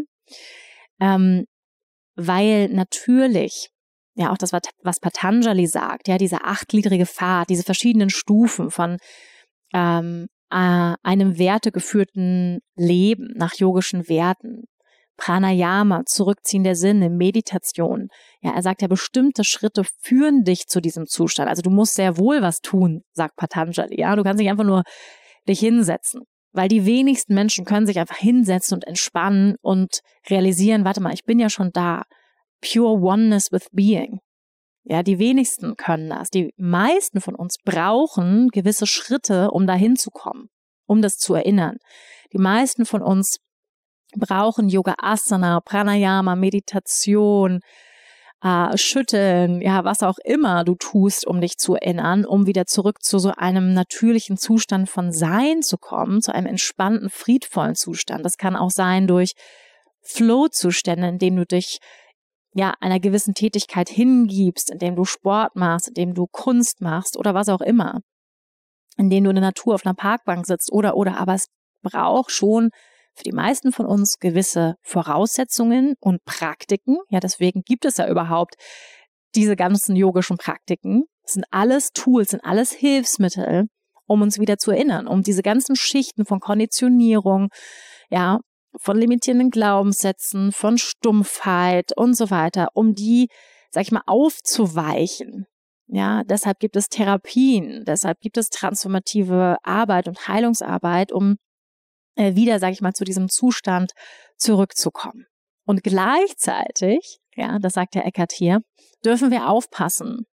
Ähm, weil natürlich, ja, auch das, was Patanjali sagt, ja, dieser achtgliedrige Pfad, diese verschiedenen Stufen von ähm, äh, einem wertegeführten Leben nach yogischen Werten, Pranayama, Zurückziehen der Sinne, Meditation. Ja, er sagt ja, bestimmte Schritte führen dich zu diesem Zustand. Also du musst sehr wohl was tun, sagt Patanjali. Ja, du kannst nicht einfach nur dich hinsetzen, weil die wenigsten Menschen können sich einfach hinsetzen und entspannen und realisieren, warte mal, ich bin ja schon da. Pure oneness with being. Ja, die wenigsten können das. Die meisten von uns brauchen gewisse Schritte, um dahin zu kommen, um das zu erinnern. Die meisten von uns brauchen Yoga Asana, Pranayama, Meditation, äh, Schütteln, ja, was auch immer du tust, um dich zu erinnern, um wieder zurück zu so einem natürlichen Zustand von Sein zu kommen, zu einem entspannten, friedvollen Zustand. Das kann auch sein durch Flow-Zustände, in denen du dich ja einer gewissen Tätigkeit hingibst, indem du Sport machst, indem du Kunst machst oder was auch immer, indem du in der Natur auf einer Parkbank sitzt oder, oder, aber es braucht schon für die meisten von uns gewisse Voraussetzungen und Praktiken. Ja, deswegen gibt es ja überhaupt diese ganzen yogischen Praktiken. Das sind alles Tools, sind alles Hilfsmittel, um uns wieder zu erinnern, um diese ganzen Schichten von Konditionierung, ja, von limitierenden Glaubenssätzen, von Stumpfheit und so weiter, um die, sag ich mal, aufzuweichen. Ja, deshalb gibt es Therapien, deshalb gibt es transformative Arbeit und Heilungsarbeit, um wieder, sage ich mal, zu diesem Zustand zurückzukommen. Und gleichzeitig, ja, das sagt der Eckhart hier, dürfen wir aufpassen,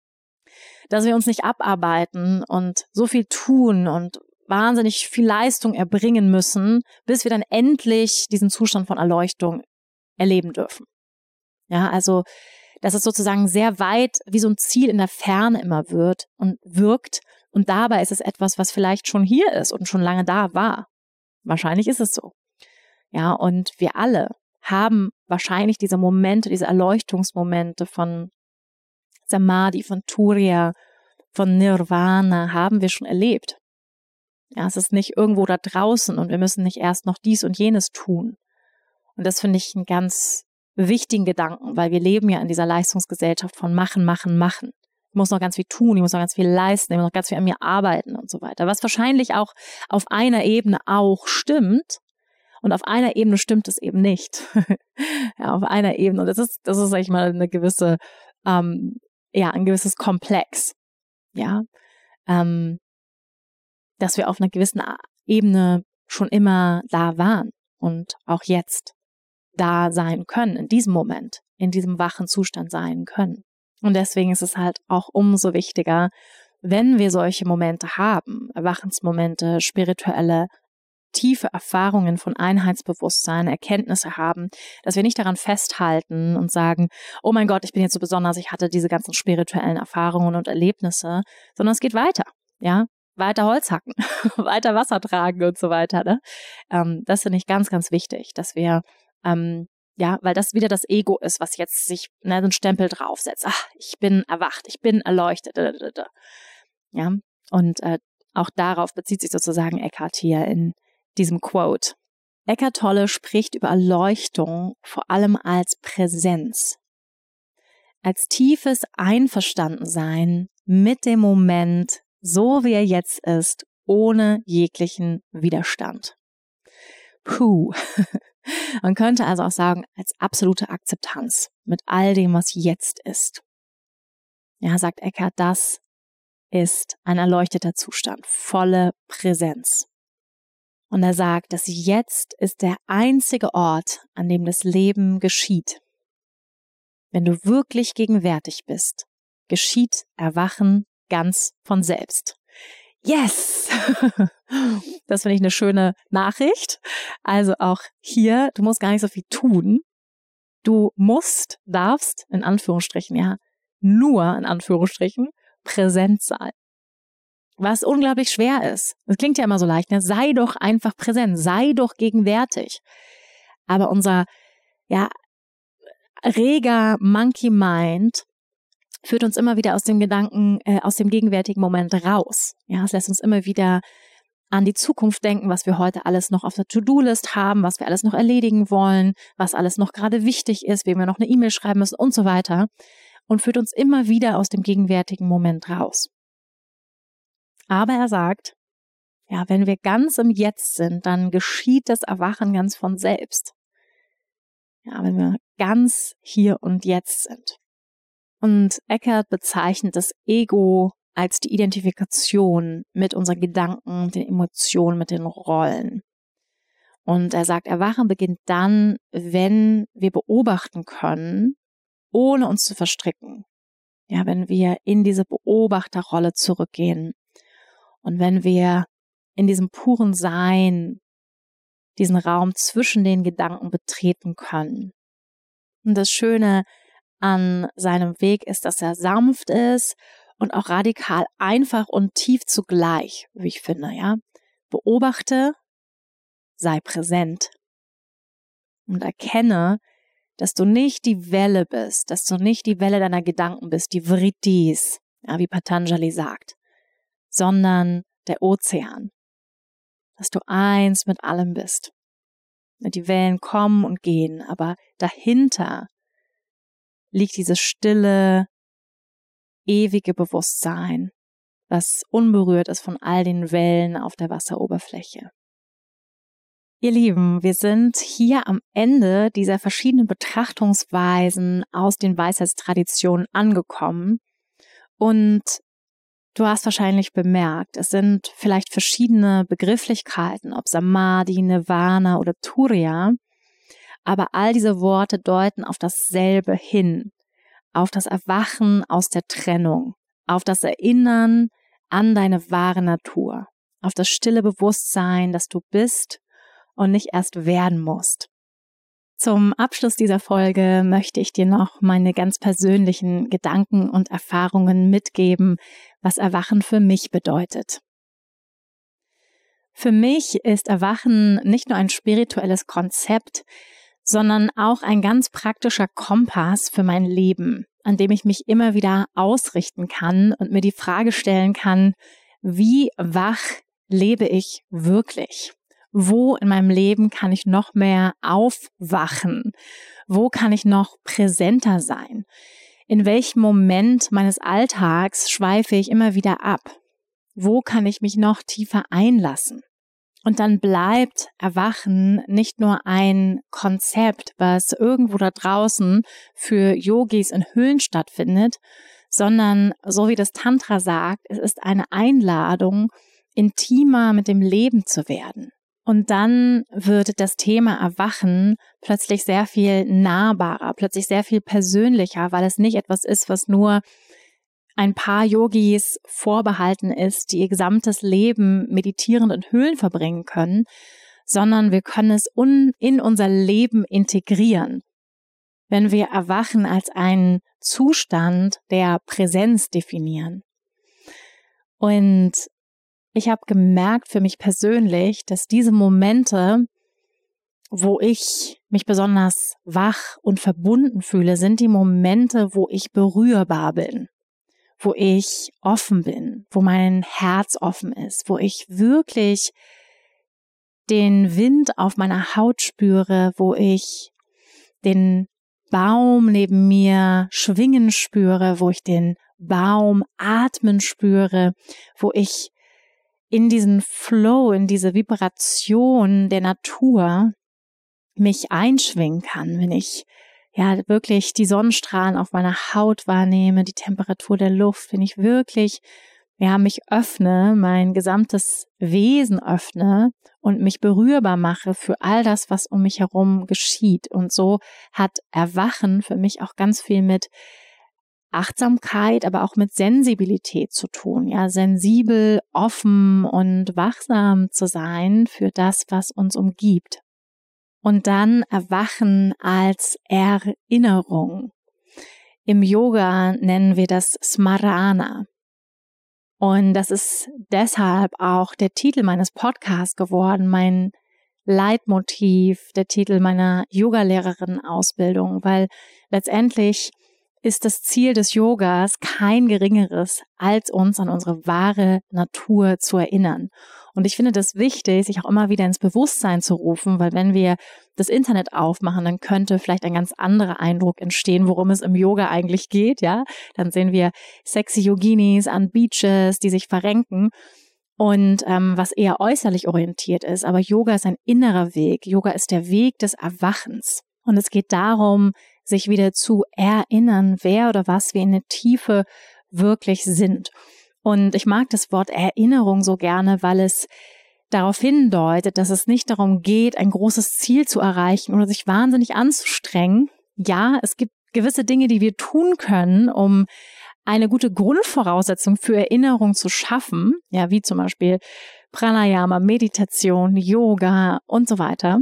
dass wir uns nicht abarbeiten und so viel tun und wahnsinnig viel Leistung erbringen müssen, bis wir dann endlich diesen Zustand von Erleuchtung erleben dürfen. Ja, also, dass es sozusagen sehr weit wie so ein Ziel in der Ferne immer wird und wirkt. Und dabei ist es etwas, was vielleicht schon hier ist und schon lange da war. Wahrscheinlich ist es so. Ja, und wir alle haben wahrscheinlich diese Momente, diese Erleuchtungsmomente von Samadhi, von Turiya, von Nirvana haben wir schon erlebt. Ja, es ist nicht irgendwo da draußen und wir müssen nicht erst noch dies und jenes tun. Und das finde ich einen ganz wichtigen Gedanken, weil wir leben ja in dieser Leistungsgesellschaft von machen, machen, machen. Ich muss noch ganz viel tun, ich muss noch ganz viel leisten, ich muss noch ganz viel an mir arbeiten und so weiter. Was wahrscheinlich auch auf einer Ebene auch stimmt und auf einer Ebene stimmt es eben nicht. Ja, auf einer Ebene. Und das ist, das ist, sag ich mal, eine gewisse, ähm, ja, ein gewisses Komplex. Ja, ähm, dass wir auf einer gewissen Ebene schon immer da waren und auch jetzt da sein können, in diesem Moment, in diesem wachen Zustand sein können. Und deswegen ist es halt auch umso wichtiger, wenn wir solche Momente haben, Erwachensmomente, spirituelle, tiefe Erfahrungen von Einheitsbewusstsein, Erkenntnisse haben, dass wir nicht daran festhalten und sagen, oh mein Gott, ich bin jetzt so besonders, ich hatte diese ganzen spirituellen Erfahrungen und Erlebnisse, sondern es geht weiter, ja, weiter Holz hacken, weiter Wasser tragen und so weiter, ne? Ähm, das finde ich ganz, ganz wichtig, dass wir Ähm, ja, weil das wieder das Ego ist, was jetzt sich ne, so einen Stempel draufsetzt. Ach, ich bin erwacht, ich bin erleuchtet. Ja, und äh, auch darauf bezieht sich sozusagen Eckhart hier in diesem Quote. Eckhart Tolle spricht über Erleuchtung vor allem als Präsenz, als tiefes Einverstandensein mit dem Moment, so wie er jetzt ist, ohne jeglichen Widerstand. Puh. Man könnte also auch sagen, als absolute Akzeptanz mit all dem, was jetzt ist. Ja, sagt Eckhart, das ist ein erleuchteter Zustand, volle Präsenz. Und er sagt, dass jetzt ist der einzige Ort, an dem das Leben geschieht. Wenn du wirklich gegenwärtig bist, geschieht Erwachen ganz von selbst. Yes! Das finde ich eine schöne Nachricht. Also auch hier, du musst gar nicht so viel tun. Du musst, darfst, in Anführungsstrichen, ja, nur, in Anführungsstrichen, präsent sein. Was unglaublich schwer ist. Das klingt ja immer so leicht, ne? Sei doch einfach präsent, sei doch gegenwärtig. Aber unser, ja, reger Monkey Mind führt uns immer wieder aus dem Gedanken, äh, aus dem gegenwärtigen Moment raus. Ja, es lässt uns immer wieder an die Zukunft denken, was wir heute alles noch auf der To-Do-List haben, was wir alles noch erledigen wollen, was alles noch gerade wichtig ist, wem wir noch eine E-Mail schreiben müssen und so weiter. Und führt uns immer wieder aus dem gegenwärtigen Moment raus. Aber er sagt, ja, wenn wir ganz im Jetzt sind, dann geschieht das Erwachen ganz von selbst. Ja, wenn wir ganz hier und jetzt sind. Und Eckhart bezeichnet das Ego als die Identifikation mit unseren Gedanken, den Emotionen, mit den Rollen. Und er sagt, Erwachen beginnt dann, wenn wir beobachten können, ohne uns zu verstricken. Ja, wenn wir in diese Beobachterrolle zurückgehen und wenn wir in diesem puren Sein diesen Raum zwischen den Gedanken betreten können. Und das Schöne an seinem Weg ist, dass er sanft ist und auch radikal einfach und tief zugleich, wie ich finde, ja. Beobachte, sei präsent und erkenne, dass du nicht die Welle bist, dass du nicht die Welle deiner Gedanken bist, die Vrittis, ja, wie Patanjali sagt, sondern der Ozean, dass du eins mit allem bist. Die Wellen kommen und gehen, aber dahinter liegt dieses stille, ewige Bewusstsein, das unberührt ist von all den Wellen auf der Wasseroberfläche. Ihr Lieben, wir sind hier am Ende dieser verschiedenen Betrachtungsweisen aus den Weisheitstraditionen angekommen und du hast wahrscheinlich bemerkt, es sind vielleicht verschiedene Begrifflichkeiten, ob Samadhi, Nirvana oder Turiya, aber all diese Worte deuten auf dasselbe hin, auf das Erwachen aus der Trennung, auf das Erinnern an deine wahre Natur, auf das stille Bewusstsein, dass du bist und nicht erst werden musst. Zum Abschluss dieser Folge möchte ich dir noch meine ganz persönlichen Gedanken und Erfahrungen mitgeben, was Erwachen für mich bedeutet. Für mich ist Erwachen nicht nur ein spirituelles Konzept, sondern auch ein ganz praktischer Kompass für mein Leben, an dem ich mich immer wieder ausrichten kann und mir die Frage stellen kann, wie wach lebe ich wirklich? Wo in meinem Leben kann ich noch mehr aufwachen? Wo kann ich noch präsenter sein? In welchem Moment meines Alltags schweife ich immer wieder ab? Wo kann ich mich noch tiefer einlassen? Und dann bleibt Erwachen nicht nur ein Konzept, was irgendwo da draußen für Yogis in Höhlen stattfindet, sondern, so wie das Tantra sagt, es ist eine Einladung, intimer mit dem Leben zu werden. Und dann wird das Thema Erwachen plötzlich sehr viel nahbarer, plötzlich sehr viel persönlicher, weil es nicht etwas ist, was nur ein paar Yogis vorbehalten ist, die ihr gesamtes Leben meditierend in Höhlen verbringen können, sondern wir können es un- in unser Leben integrieren. Wenn wir Erwachen als einen Zustand der Präsenz definieren. Und ich habe gemerkt für mich persönlich, dass diese Momente, wo ich mich besonders wach und verbunden fühle, sind die Momente, wo ich berührbar bin, wo ich offen bin, wo mein Herz offen ist, wo ich wirklich den Wind auf meiner Haut spüre, wo ich den Baum neben mir schwingen spüre, wo ich den Baum atmen spüre, wo ich in diesen Flow, in diese Vibration der Natur mich einschwingen kann, wenn ich ja wirklich die Sonnenstrahlen auf meiner Haut wahrnehme, die Temperatur der Luft, wenn ich wirklich ja mich öffne, mein gesamtes Wesen öffne und mich berührbar mache für all das, was um mich herum geschieht. Und so hat Erwachen für mich auch ganz viel mit Achtsamkeit, aber auch mit Sensibilität zu tun, ja, sensibel, offen und wachsam zu sein für das, was uns umgibt. Und dann Erwachen als Erinnerung. Im Yoga nennen wir das Smarana. Und das ist deshalb auch der Titel meines Podcasts geworden, mein Leitmotiv, der Titel meiner Yogalehrerin-Ausbildung, weil letztendlich ist das Ziel des Yogas kein geringeres, als uns an unsere wahre Natur zu erinnern. Und ich finde das wichtig, sich auch immer wieder ins Bewusstsein zu rufen, weil wenn wir das Internet aufmachen, dann könnte vielleicht ein ganz anderer Eindruck entstehen, worum es im Yoga eigentlich geht, ja. Dann sehen wir sexy Yoginis an Beaches, die sich verrenken und ähm, was eher äußerlich orientiert ist. Aber Yoga ist ein innerer Weg. Yoga ist der Weg des Erwachens. Und es geht darum, sich wieder zu erinnern, wer oder was wir in der Tiefe wirklich sind. Und ich mag das Wort Erinnerung so gerne, weil es darauf hindeutet, dass es nicht darum geht, ein großes Ziel zu erreichen oder sich wahnsinnig anzustrengen. Ja, es gibt gewisse Dinge, die wir tun können, um eine gute Grundvoraussetzung für Erinnerung zu schaffen, ja, wie zum Beispiel Pranayama, Meditation, Yoga und so weiter.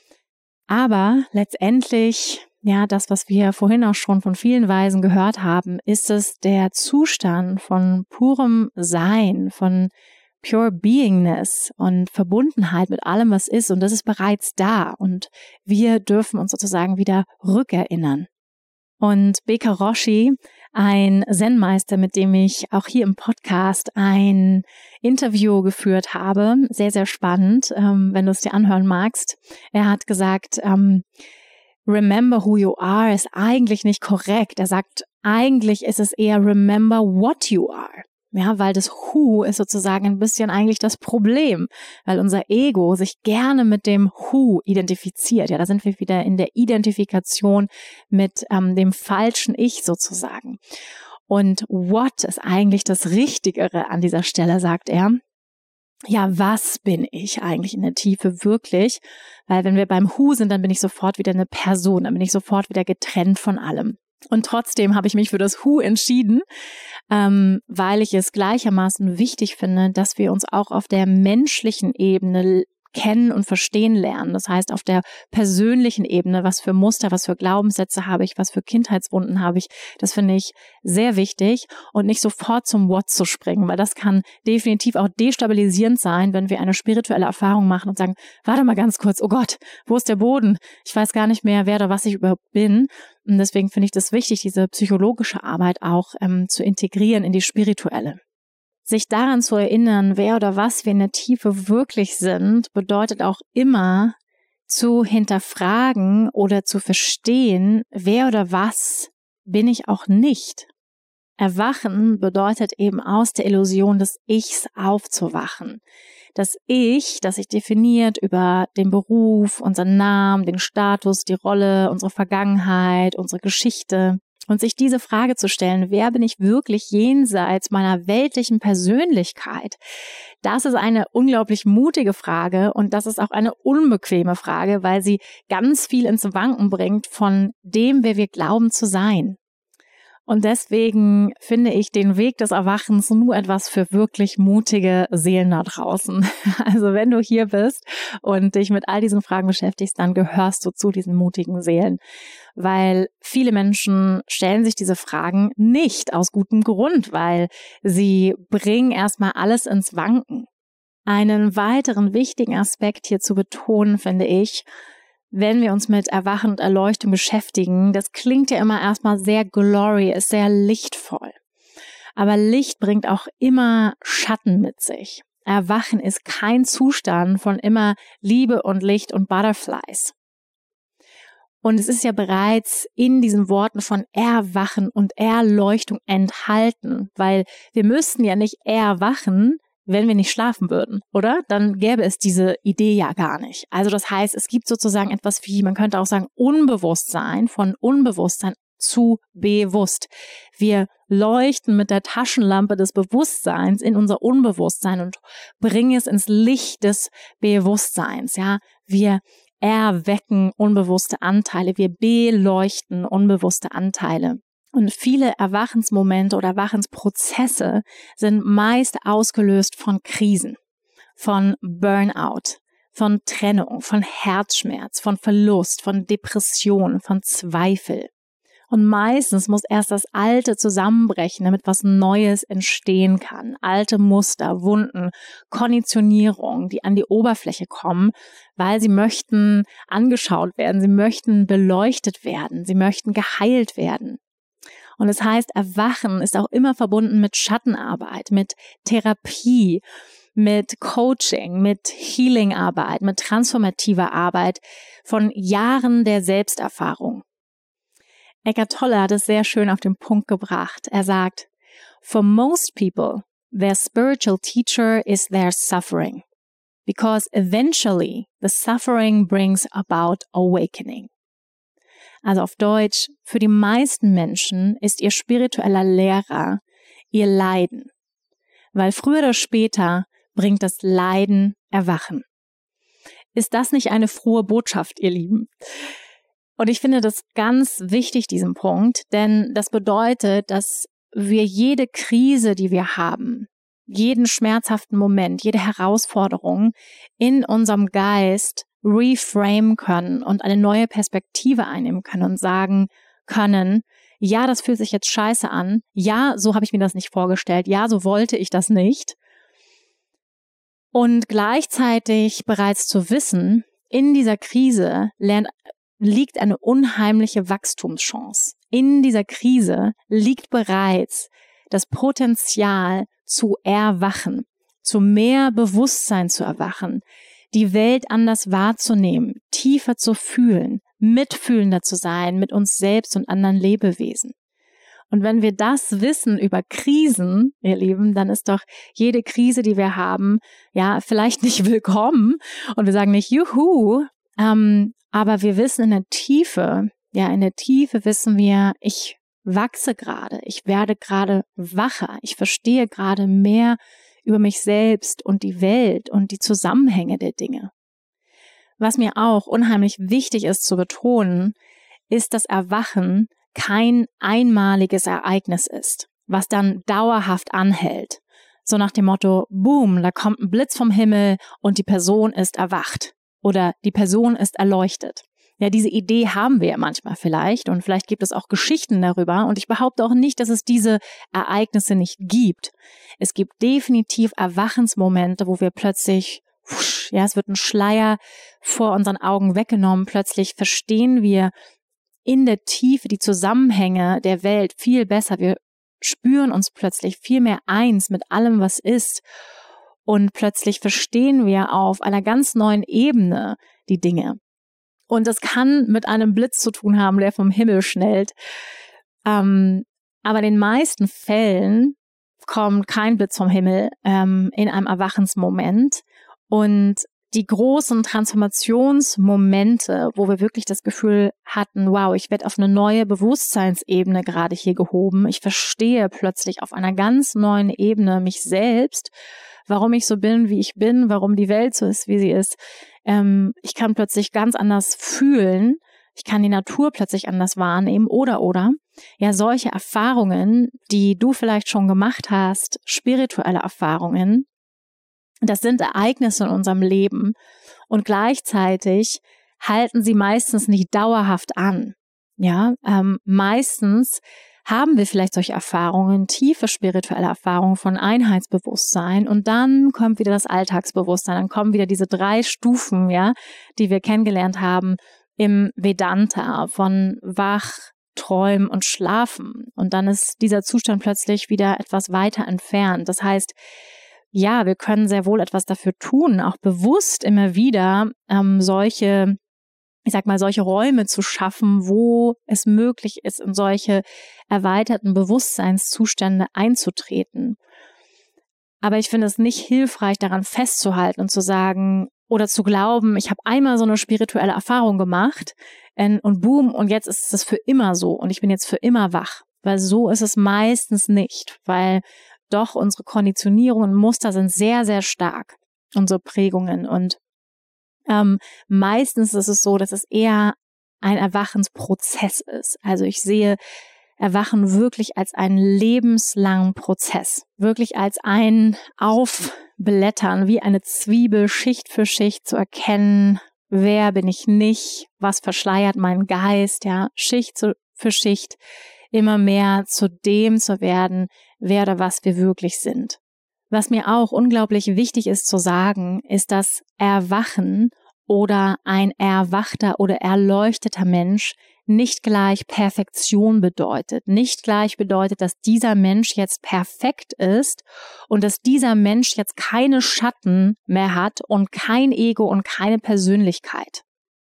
Aber letztendlich, ja, das, was wir vorhin auch schon von vielen Weisen gehört haben, ist es der Zustand von purem Sein, von pure Beingness und Verbundenheit mit allem, was ist. Und das ist bereits da. Und wir dürfen uns sozusagen wieder rückerinnern. Und Beka Roshi, ein Zen-Meister, mit dem ich auch hier im Podcast ein Interview geführt habe, sehr, sehr spannend, ähm, wenn du es dir anhören magst. Er hat gesagt, ähm, Remember who you are ist eigentlich nicht korrekt. Er sagt, eigentlich ist es eher remember what you are. Ja, weil das Who ist sozusagen ein bisschen eigentlich das Problem, weil unser Ego sich gerne mit dem Who identifiziert. Ja, da sind wir wieder in der Identifikation mit ähm, dem falschen Ich sozusagen. Und what ist eigentlich das Richtigere an dieser Stelle, sagt er. ja, was bin ich eigentlich in der Tiefe wirklich? Weil wenn wir beim Who sind, dann bin ich sofort wieder eine Person, dann bin ich sofort wieder getrennt von allem. Und trotzdem habe ich mich für das Who entschieden, ähm, weil ich es gleichermaßen wichtig finde, dass wir uns auch auf der menschlichen Ebene kennen und verstehen lernen. Das heißt, auf der persönlichen Ebene, was für Muster, was für Glaubenssätze habe ich, was für Kindheitswunden habe ich, das finde ich sehr wichtig und nicht sofort zum What zu springen, weil das kann definitiv auch destabilisierend sein, wenn wir eine spirituelle Erfahrung machen und sagen, warte mal ganz kurz, oh Gott, wo ist der Boden? Ich weiß gar nicht mehr, wer oder was ich überhaupt bin. Und deswegen finde ich das wichtig, diese psychologische Arbeit auch ähm, zu integrieren in die spirituelle. Sich daran zu erinnern, wer oder was wir in der Tiefe wirklich sind, bedeutet auch immer zu hinterfragen oder zu verstehen, wer oder was bin ich auch nicht. Erwachen bedeutet eben aus der Illusion des Ichs aufzuwachen. Das Ich, das sich definiert über den Beruf, unseren Namen, den Status, die Rolle, unsere Vergangenheit, unsere Geschichte. Und sich diese Frage zu stellen, wer bin ich wirklich jenseits meiner weltlichen Persönlichkeit? Das ist eine unglaublich mutige Frage und das ist auch eine unbequeme Frage, weil sie ganz viel ins Wanken bringt von dem, wer wir glauben zu sein. Und deswegen finde ich den Weg des Erwachens nur etwas für wirklich mutige Seelen da draußen. Also wenn du hier bist und dich mit all diesen Fragen beschäftigst, dann gehörst du zu diesen mutigen Seelen. Weil viele Menschen stellen sich diese Fragen nicht aus gutem Grund, weil sie bringen erstmal alles ins Wanken. Einen weiteren wichtigen Aspekt hier zu betonen, finde ich, wenn wir uns mit Erwachen und Erleuchtung beschäftigen, das klingt ja immer erstmal sehr glorious, sehr lichtvoll. Aber Licht bringt auch immer Schatten mit sich. Erwachen ist kein Zustand von immer Liebe und Licht und Butterflies. Und es ist ja bereits in diesen Worten von Erwachen und Erleuchtung enthalten, weil wir müssten ja nicht erwachen, wenn wir nicht schlafen würden, oder? Dann gäbe es diese Idee ja gar nicht. Also das heißt, es gibt sozusagen etwas wie, man könnte auch sagen, Unbewusstsein, von Unbewusstsein zu bewusst. Wir leuchten mit der Taschenlampe des Bewusstseins in unser Unbewusstsein und bringen es ins Licht des Bewusstseins, ja. Wir erwecken unbewusste Anteile, wir beleuchten unbewusste Anteile. Und viele Erwachensmomente oder Erwachensprozesse sind meist ausgelöst von Krisen, von Burnout, von Trennung, von Herzschmerz, von Verlust, von Depression, von Zweifel. Und meistens muss erst das Alte zusammenbrechen, damit was Neues entstehen kann. Alte Muster, Wunden, Konditionierung, die an die Oberfläche kommen, weil sie möchten angeschaut werden, sie möchten beleuchtet werden, sie möchten geheilt werden. Und das heißt, Erwachen ist auch immer verbunden mit Schattenarbeit, mit Therapie, mit Coaching, mit Healingarbeit, mit transformativer Arbeit von Jahren der Selbsterfahrung. Eckhart Tolle hat es sehr schön auf den Punkt gebracht. Er sagt, for most people, their spiritual teacher is their suffering, because eventually the suffering brings about awakening. Also auf Deutsch, für die meisten Menschen ist ihr spiritueller Lehrer ihr Leiden, weil früher oder später bringt das Leiden Erwachen. Ist das nicht eine frohe Botschaft, ihr Lieben? Und ich finde das ganz wichtig, diesen Punkt, denn das bedeutet, dass wir jede Krise, die wir haben, jeden schmerzhaften Moment, jede Herausforderung in unserem Geist reframe können und eine neue Perspektive einnehmen können und sagen können, ja, das fühlt sich jetzt scheiße an, ja, so habe ich mir das nicht vorgestellt, ja, so wollte ich das nicht. Und gleichzeitig bereits zu wissen, in dieser Krise lernt, liegt eine unheimliche Wachstumschance. In dieser Krise liegt bereits das Potenzial zu erwachen, zu mehr Bewusstsein zu erwachen, die Welt anders wahrzunehmen, tiefer zu fühlen, mitfühlender zu sein mit uns selbst und anderen Lebewesen. Und wenn wir das wissen über Krisen, ihr Lieben, dann ist doch jede Krise, die wir haben, ja, vielleicht nicht willkommen und wir sagen nicht juhu, ähm, aber wir wissen in der Tiefe, ja, in der Tiefe wissen wir, ich wachse gerade, ich werde gerade wacher, ich verstehe gerade mehr über mich selbst und die Welt und die Zusammenhänge der Dinge. Was mir auch unheimlich wichtig ist zu betonen, ist, dass Erwachen kein einmaliges Ereignis ist, was dann dauerhaft anhält. So nach dem Motto, boom, da kommt ein Blitz vom Himmel und die Person ist erwacht oder die Person ist erleuchtet. Ja, diese Idee haben wir ja manchmal vielleicht und vielleicht gibt es auch Geschichten darüber und ich behaupte auch nicht, dass es diese Ereignisse nicht gibt. Es gibt definitiv Erwachensmomente, wo wir plötzlich, ja, es wird ein Schleier vor unseren Augen weggenommen, plötzlich verstehen wir in der Tiefe die Zusammenhänge der Welt viel besser. Wir spüren uns plötzlich viel mehr eins mit allem, was ist und plötzlich verstehen wir auf einer ganz neuen Ebene die Dinge. Und das kann mit einem Blitz zu tun haben, der vom Himmel schnellt. Ähm, aber in den meisten Fällen kommt kein Blitz vom Himmel ähm, in einem Erwachensmoment. Und die großen Transformationsmomente, wo wir wirklich das Gefühl hatten, wow, ich werde auf eine neue Bewusstseinsebene gerade hier gehoben. Ich verstehe plötzlich auf einer ganz neuen Ebene mich selbst, warum ich so bin, wie ich bin, warum die Welt so ist, wie sie ist. Ähm, ich kann plötzlich ganz anders fühlen. Ich kann die Natur plötzlich anders wahrnehmen oder, oder. Ja, solche Erfahrungen, die du vielleicht schon gemacht hast, spirituelle Erfahrungen, das sind Ereignisse in unserem Leben und gleichzeitig halten sie meistens nicht dauerhaft an. Ja, ähm, meistens haben wir vielleicht solche Erfahrungen, tiefe spirituelle Erfahrungen von Einheitsbewusstsein und dann kommt wieder das Alltagsbewusstsein, dann kommen wieder diese drei Stufen, ja, die wir kennengelernt haben im Vedanta von Wach, Träumen und Schlafen und dann ist dieser Zustand plötzlich wieder etwas weiter entfernt. Das heißt, ja, wir können sehr wohl etwas dafür tun, auch bewusst immer wieder ähm, solche, ich sag mal, solche Räume zu schaffen, wo es möglich ist, in solche erweiterten Bewusstseinszustände einzutreten. Aber ich finde es nicht hilfreich, daran festzuhalten und zu sagen oder zu glauben, ich habe einmal so eine spirituelle Erfahrung gemacht äh, und boom, und jetzt ist es für immer so und ich bin jetzt für immer wach. Weil so ist es meistens nicht, weil doch unsere Konditionierungen und Muster sind sehr, sehr stark, unsere Prägungen. Und ähm, meistens ist es so, dass es eher ein Erwachensprozess ist. Also ich sehe Erwachen wirklich als einen lebenslangen Prozess, wirklich als ein Aufblättern, wie eine Zwiebel, Schicht für Schicht zu erkennen, wer bin ich nicht, was verschleiert meinen Geist, ja, Schicht für Schicht immer mehr zu dem zu werden, wer oder was wir wirklich sind. Was mir auch unglaublich wichtig ist zu sagen, ist, dass Erwachen oder ein erwachter oder erleuchteter Mensch nicht gleich Perfektion bedeutet, nicht gleich bedeutet, dass dieser Mensch jetzt perfekt ist und dass dieser Mensch jetzt keine Schatten mehr hat und kein Ego und keine Persönlichkeit.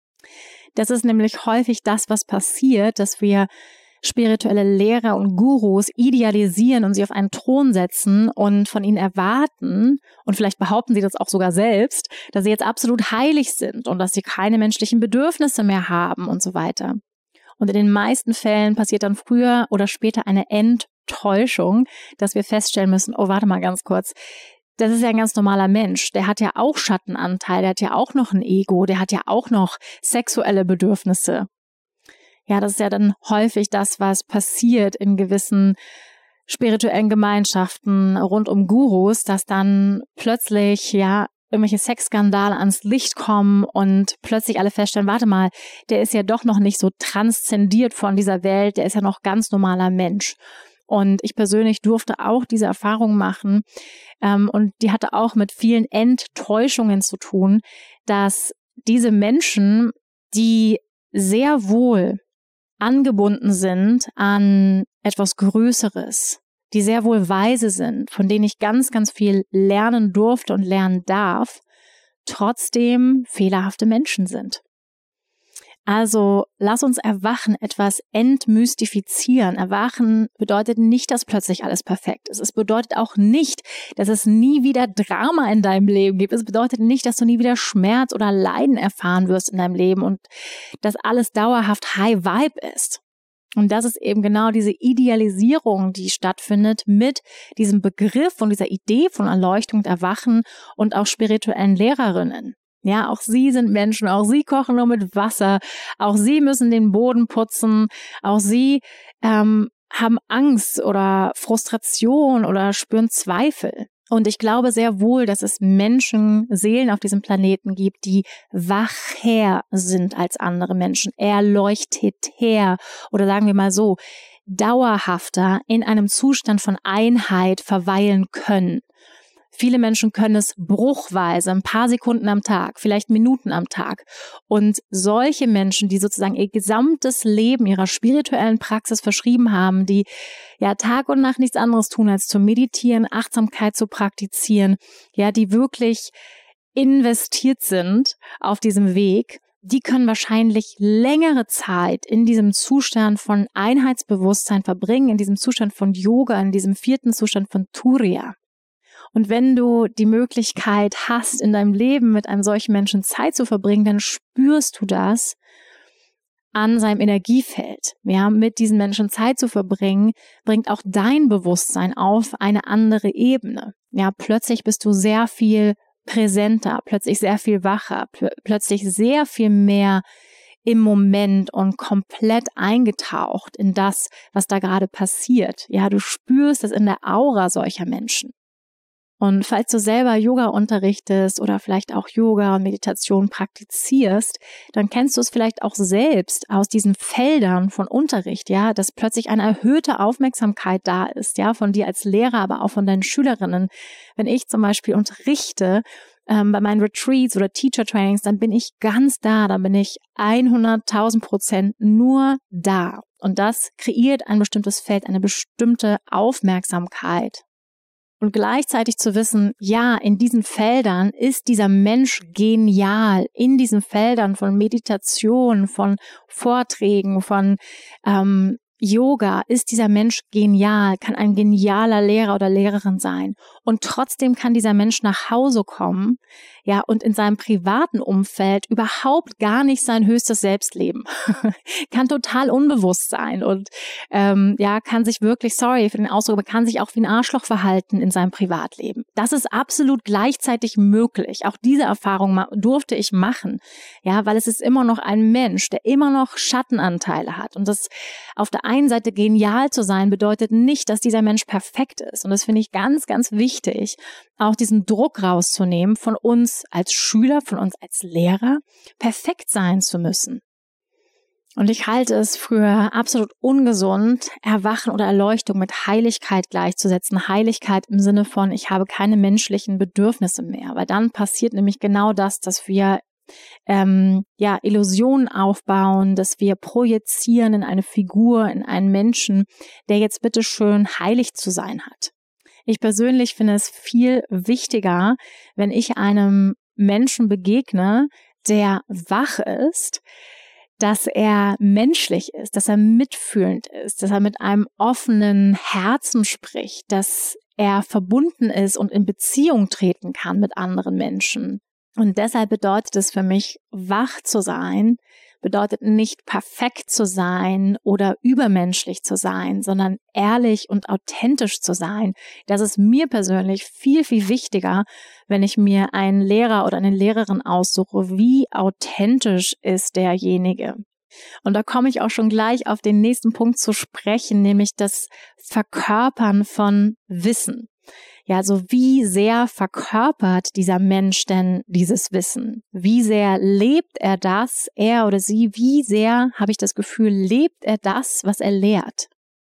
Das ist nämlich häufig das, was passiert, dass wir spirituelle Lehrer und Gurus idealisieren und sie auf einen Thron setzen und von ihnen erwarten, und vielleicht behaupten sie das auch sogar selbst, dass sie jetzt absolut heilig sind und dass sie keine menschlichen Bedürfnisse mehr haben und so weiter. Und in den meisten Fällen passiert dann früher oder später eine Enttäuschung, dass wir feststellen müssen, oh, warte mal ganz kurz, das ist ja ein ganz normaler Mensch, der hat ja auch Schattenanteil, der hat ja auch noch ein Ego, der hat ja auch noch sexuelle Bedürfnisse. Ja, das ist ja dann häufig das, was passiert in gewissen spirituellen Gemeinschaften rund um Gurus, dass dann plötzlich, ja, irgendwelche Sexskandale ans Licht kommen und plötzlich alle feststellen, warte mal, der ist ja doch noch nicht so transzendiert von dieser Welt, der ist ja noch ganz normaler Mensch. Und ich persönlich durfte auch diese Erfahrung machen ähm, und die hatte auch mit vielen Enttäuschungen zu tun, dass diese Menschen, die sehr wohl angebunden sind an etwas Größeres, die sehr wohl weise sind, von denen ich ganz, ganz viel lernen durfte und lernen darf, trotzdem fehlerhafte Menschen sind. Also lass uns Erwachen etwas entmystifizieren. Erwachen bedeutet nicht, dass plötzlich alles perfekt ist. Es bedeutet auch nicht, dass es nie wieder Drama in deinem Leben gibt. Es bedeutet nicht, dass du nie wieder Schmerz oder Leiden erfahren wirst in deinem Leben und dass alles dauerhaft High Vibe ist. Und das ist eben genau diese Idealisierung, die stattfindet mit diesem Begriff und dieser Idee von Erleuchtung und Erwachen und auch spirituellen Lehrerinnen. Ja, auch sie sind Menschen, auch sie kochen nur mit Wasser, auch sie müssen den Boden putzen, auch sie ähm, haben Angst oder Frustration oder spüren Zweifel. Und ich glaube sehr wohl, dass es Menschen, Seelen auf diesem Planeten gibt, die wacher sind als andere Menschen, erleuchteter oder sagen wir mal so, dauerhafter in einem Zustand von Einheit verweilen können. Viele Menschen können es bruchweise, ein paar Sekunden am Tag, vielleicht Minuten am Tag. Und solche Menschen, die sozusagen ihr gesamtes Leben ihrer spirituellen Praxis verschrieben haben, die ja Tag und Nacht nichts anderes tun, als zu meditieren, Achtsamkeit zu praktizieren, ja, die wirklich investiert sind auf diesem Weg, die können wahrscheinlich längere Zeit in diesem Zustand von Einheitsbewusstsein verbringen, in diesem Zustand von Yoga, in diesem vierten Zustand von Turiya. Und wenn du die Möglichkeit hast, in deinem Leben mit einem solchen Menschen Zeit zu verbringen, dann spürst du das an seinem Energiefeld. Ja, mit diesen Menschen Zeit zu verbringen, bringt auch dein Bewusstsein auf eine andere Ebene. Ja, plötzlich bist du sehr viel präsenter, plötzlich sehr viel wacher, pl- plötzlich sehr viel mehr im Moment und komplett eingetaucht in das, was da gerade passiert. Ja, du spürst es in der Aura solcher Menschen. Und falls du selber Yoga unterrichtest oder vielleicht auch Yoga und Meditation praktizierst, dann kennst du es vielleicht auch selbst aus diesen Feldern von Unterricht, ja, dass plötzlich eine erhöhte Aufmerksamkeit da ist, ja, von dir als Lehrer, aber auch von deinen Schülerinnen. Wenn ich zum Beispiel unterrichte, ähm, bei meinen Retreats oder Teacher Trainings, dann bin ich ganz da, dann bin ich hunderttausend Prozent nur da. Und das kreiert ein bestimmtes Feld, eine bestimmte Aufmerksamkeit. Und gleichzeitig zu wissen, ja, in diesen Feldern ist dieser Mensch genial, in diesen Feldern von Meditation, von Vorträgen, von ähm, Yoga ist dieser Mensch genial, kann ein genialer Lehrer oder Lehrerin sein. Und trotzdem kann dieser Mensch nach Hause kommen, ja, und in seinem privaten Umfeld überhaupt gar nicht sein höchstes Selbst leben. Kann total unbewusst sein und ähm, ja, kann sich wirklich, sorry für den Ausdruck, aber kann sich auch wie ein Arschloch verhalten in seinem Privatleben. Das ist absolut gleichzeitig möglich. Auch diese Erfahrung ma- durfte ich machen, ja, weil es ist immer noch ein Mensch, der immer noch Schattenanteile hat. Und das auf der einen Seite genial zu sein, bedeutet nicht, dass dieser Mensch perfekt ist. Und das finde ich ganz, ganz wichtig, auch diesen Druck rauszunehmen, von uns als Schüler, von uns als Lehrer, perfekt sein zu müssen. Und ich halte es für absolut ungesund, Erwachen oder Erleuchtung mit Heiligkeit gleichzusetzen. Heiligkeit im Sinne von, ich habe keine menschlichen Bedürfnisse mehr. Weil dann passiert nämlich genau das, dass wir ähm, ja Illusionen aufbauen, dass wir projizieren in eine Figur, in einen Menschen, der jetzt bitteschön heilig zu sein hat. Ich persönlich finde es viel wichtiger, wenn ich einem Menschen begegne, der wach ist, dass er menschlich ist, dass er mitfühlend ist, dass er mit einem offenen Herzen spricht, dass er verbunden ist und in Beziehung treten kann mit anderen Menschen. Und deshalb bedeutet es für mich, wach zu sein, bedeutet nicht perfekt zu sein oder übermenschlich zu sein, sondern ehrlich und authentisch zu sein. Das ist mir persönlich viel, viel wichtiger, wenn ich mir einen Lehrer oder eine Lehrerin aussuche, wie authentisch ist derjenige. Und da komme ich auch schon gleich auf den nächsten Punkt zu sprechen, nämlich das Verkörpern von Wissen. Ja, also wie sehr verkörpert dieser Mensch denn dieses Wissen? Wie sehr lebt er das, er oder sie? Wie sehr, habe ich das Gefühl, lebt er das, was er lehrt?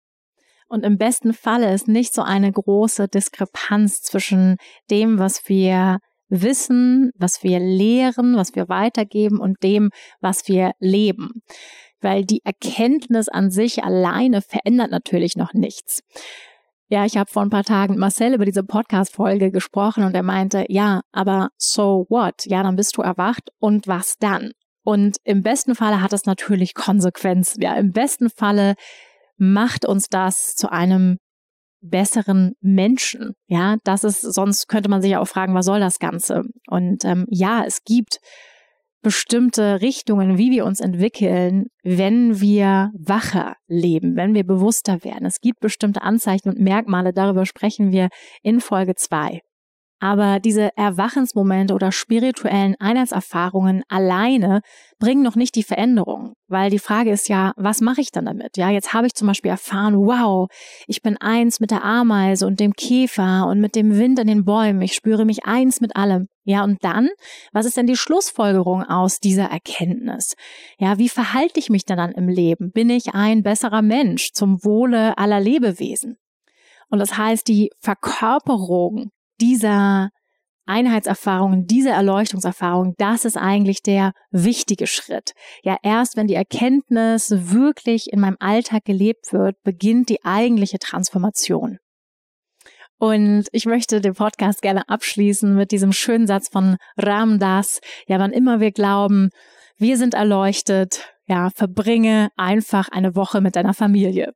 Und im besten Falle ist nicht so eine große Diskrepanz zwischen dem, was wir wissen, was wir lehren, was wir weitergeben und dem, was wir leben. Weil die Erkenntnis an sich alleine verändert natürlich noch nichts. Ja, ich habe vor ein paar Tagen mit Marcel über diese Podcast-Folge gesprochen und er meinte, ja, aber so what? Ja, dann bist du erwacht und was dann? Und im besten Falle hat es natürlich Konsequenzen. Ja, im besten Falle macht uns das zu einem besseren Menschen. Ja, das ist, sonst könnte man sich ja auch fragen, was soll das Ganze? Und ähm, ja, es gibt bestimmte Richtungen, wie wir uns entwickeln, wenn wir wacher leben, wenn wir bewusster werden. Es gibt bestimmte Anzeichen und Merkmale, darüber sprechen wir in Folge zwei. Aber diese Erwachensmomente oder spirituellen Einheitserfahrungen alleine bringen noch nicht die Veränderung, weil die Frage ist ja, was mache ich dann damit? Ja, jetzt habe ich zum Beispiel erfahren, wow, ich bin eins mit der Ameise und dem Käfer und mit dem Wind in den Bäumen. Ich spüre mich eins mit allem. Ja, und dann, was ist denn die Schlussfolgerung aus dieser Erkenntnis? Ja, wie verhalte ich mich denn dann im Leben? Bin ich ein besserer Mensch zum Wohle aller Lebewesen? Und das heißt, die Verkörperung dieser Einheitserfahrung, diese Erleuchtungserfahrung, das ist eigentlich der wichtige Schritt. Ja, erst wenn die Erkenntnis wirklich in meinem Alltag gelebt wird, beginnt die eigentliche Transformation. Und ich möchte den Podcast gerne abschließen mit diesem schönen Satz von Ram Dass. Ja, wann immer wir glauben, wir sind erleuchtet, ja, verbringe einfach eine Woche mit deiner Familie.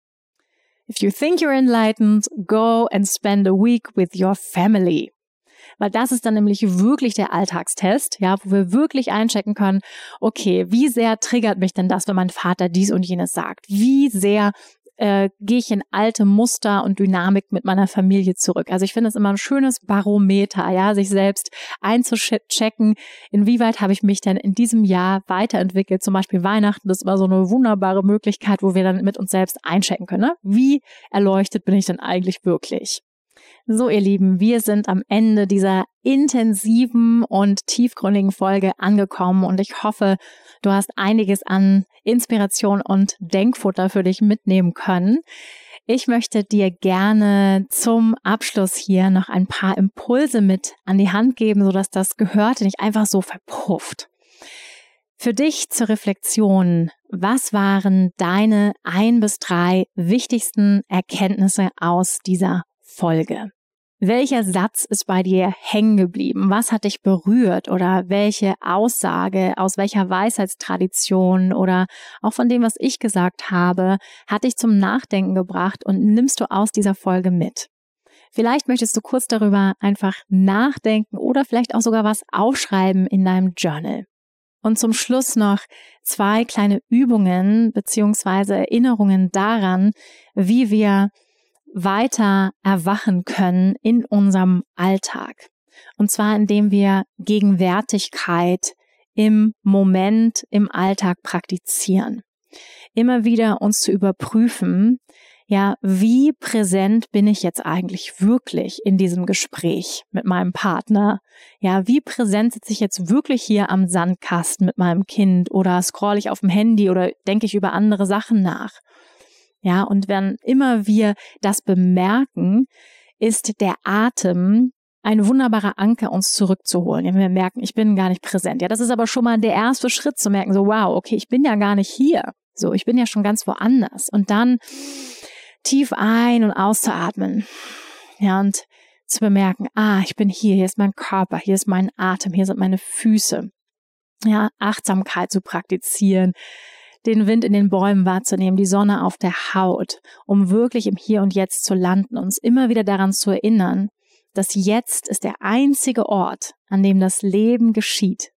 If you think you're enlightened, go and spend a week with your family. Weil das ist dann nämlich wirklich der Alltagstest, ja, wo wir wirklich einchecken können, okay, wie sehr triggert mich denn das, wenn mein Vater dies und jenes sagt? Wie sehr äh, gehe ich in alte Muster und Dynamik mit meiner Familie zurück? Also ich finde es immer ein schönes Barometer, ja, sich selbst einzuchecken, inwieweit habe ich mich denn in diesem Jahr weiterentwickelt. Zum Beispiel Weihnachten, das ist immer so eine wunderbare Möglichkeit, wo wir dann mit uns selbst einchecken können. Ne? Wie erleuchtet bin ich denn eigentlich wirklich? So, ihr Lieben, wir sind am Ende dieser intensiven und tiefgründigen Folge angekommen und ich hoffe, du hast einiges an Inspiration und Denkfutter für dich mitnehmen können. Ich möchte dir gerne zum Abschluss hier noch ein paar Impulse mit an die Hand geben, sodass das Gehörte nicht einfach so verpufft. Für dich zur Reflexion, was waren deine ein bis drei wichtigsten Erkenntnisse aus dieser Folge? Welcher Satz ist bei dir hängen geblieben? Was hat dich berührt? Oder welche Aussage aus welcher Weisheitstradition oder auch von dem, was ich gesagt habe, hat dich zum Nachdenken gebracht und nimmst du aus dieser Folge mit? Vielleicht möchtest du kurz darüber einfach nachdenken oder vielleicht auch sogar was aufschreiben in deinem Journal. Und zum Schluss noch zwei kleine Übungen beziehungsweise Erinnerungen daran, wie wir weiter erwachen können in unserem Alltag. Und zwar, indem wir Gegenwärtigkeit im Moment, im Alltag praktizieren. Immer wieder uns zu überprüfen, ja, wie präsent bin ich jetzt eigentlich wirklich in diesem Gespräch mit meinem Partner? Ja, wie präsent sitze ich jetzt wirklich hier am Sandkasten mit meinem Kind oder scrolle ich auf dem Handy oder denke ich über andere Sachen nach? Ja, und wenn immer wir das bemerken, ist der Atem ein wunderbarer Anker, uns zurückzuholen. Ja, wenn wir merken, ich bin gar nicht präsent. Ja, das ist aber schon mal der erste Schritt zu merken, so wow, okay, ich bin ja gar nicht hier. So, ich bin ja schon ganz woanders. Und dann tief ein- und auszuatmen. Ja, und zu bemerken, ah, ich bin hier, hier ist mein Körper, hier ist mein Atem, hier sind meine Füße. Ja, Achtsamkeit zu praktizieren, den Wind in den Bäumen wahrzunehmen, die Sonne auf der Haut, um wirklich im Hier und Jetzt zu landen, uns immer wieder daran zu erinnern, dass jetzt ist der einzige Ort, an dem das Leben geschieht.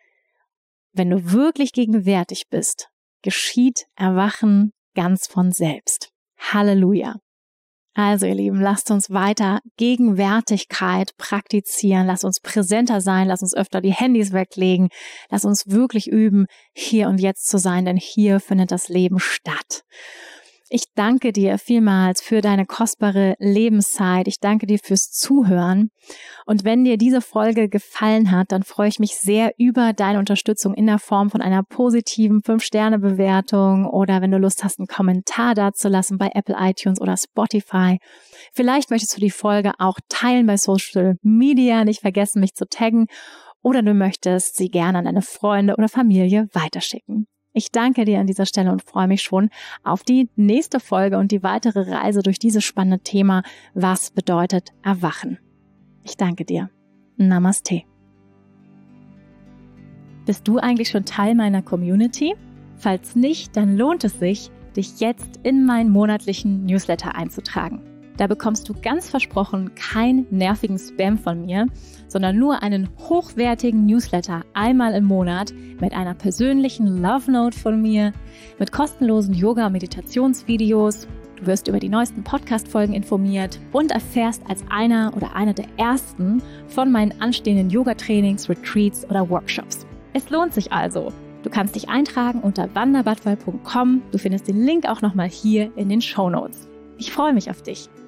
Wenn du wirklich gegenwärtig bist, geschieht Erwachen ganz von selbst. Halleluja! Also ihr Lieben, lasst uns weiter Gegenwärtigkeit praktizieren, lasst uns präsenter sein, lasst uns öfter die Handys weglegen, lasst uns wirklich üben, hier und jetzt zu sein, denn hier findet das Leben statt. Ich danke dir vielmals für deine kostbare Lebenszeit. Ich danke dir fürs Zuhören. Und wenn dir diese Folge gefallen hat, dann freue ich mich sehr über deine Unterstützung in der Form von einer positiven fünf Sterne Bewertung oder wenn du Lust hast, einen Kommentar dazulassen bei Apple iTunes oder Spotify. Vielleicht möchtest du die Folge auch teilen bei Social Media, nicht vergessen, mich zu taggen, oder du möchtest sie gerne an deine Freunde oder Familie weiterschicken. Ich danke dir an dieser Stelle und freue mich schon auf die nächste Folge und die weitere Reise durch dieses spannende Thema, was bedeutet Erwachen. Ich danke dir. Namaste. Bist du eigentlich schon Teil meiner Community? Falls nicht, dann lohnt es sich, dich jetzt in meinen monatlichen Newsletter einzutragen. Da bekommst du ganz versprochen keinen nervigen Spam von mir, sondern nur einen hochwertigen Newsletter einmal im Monat mit einer persönlichen Love Note von mir, mit kostenlosen Yoga- und Meditationsvideos. Du wirst über die neuesten Podcast-Folgen informiert und erfährst als einer oder einer der ersten von meinen anstehenden Yoga-Trainings, Retreats oder Workshops. Es lohnt sich also. Du kannst dich eintragen unter wanda badwal punkt com. Du findest den Link auch nochmal hier in den Shownotes. Ich freue mich auf dich.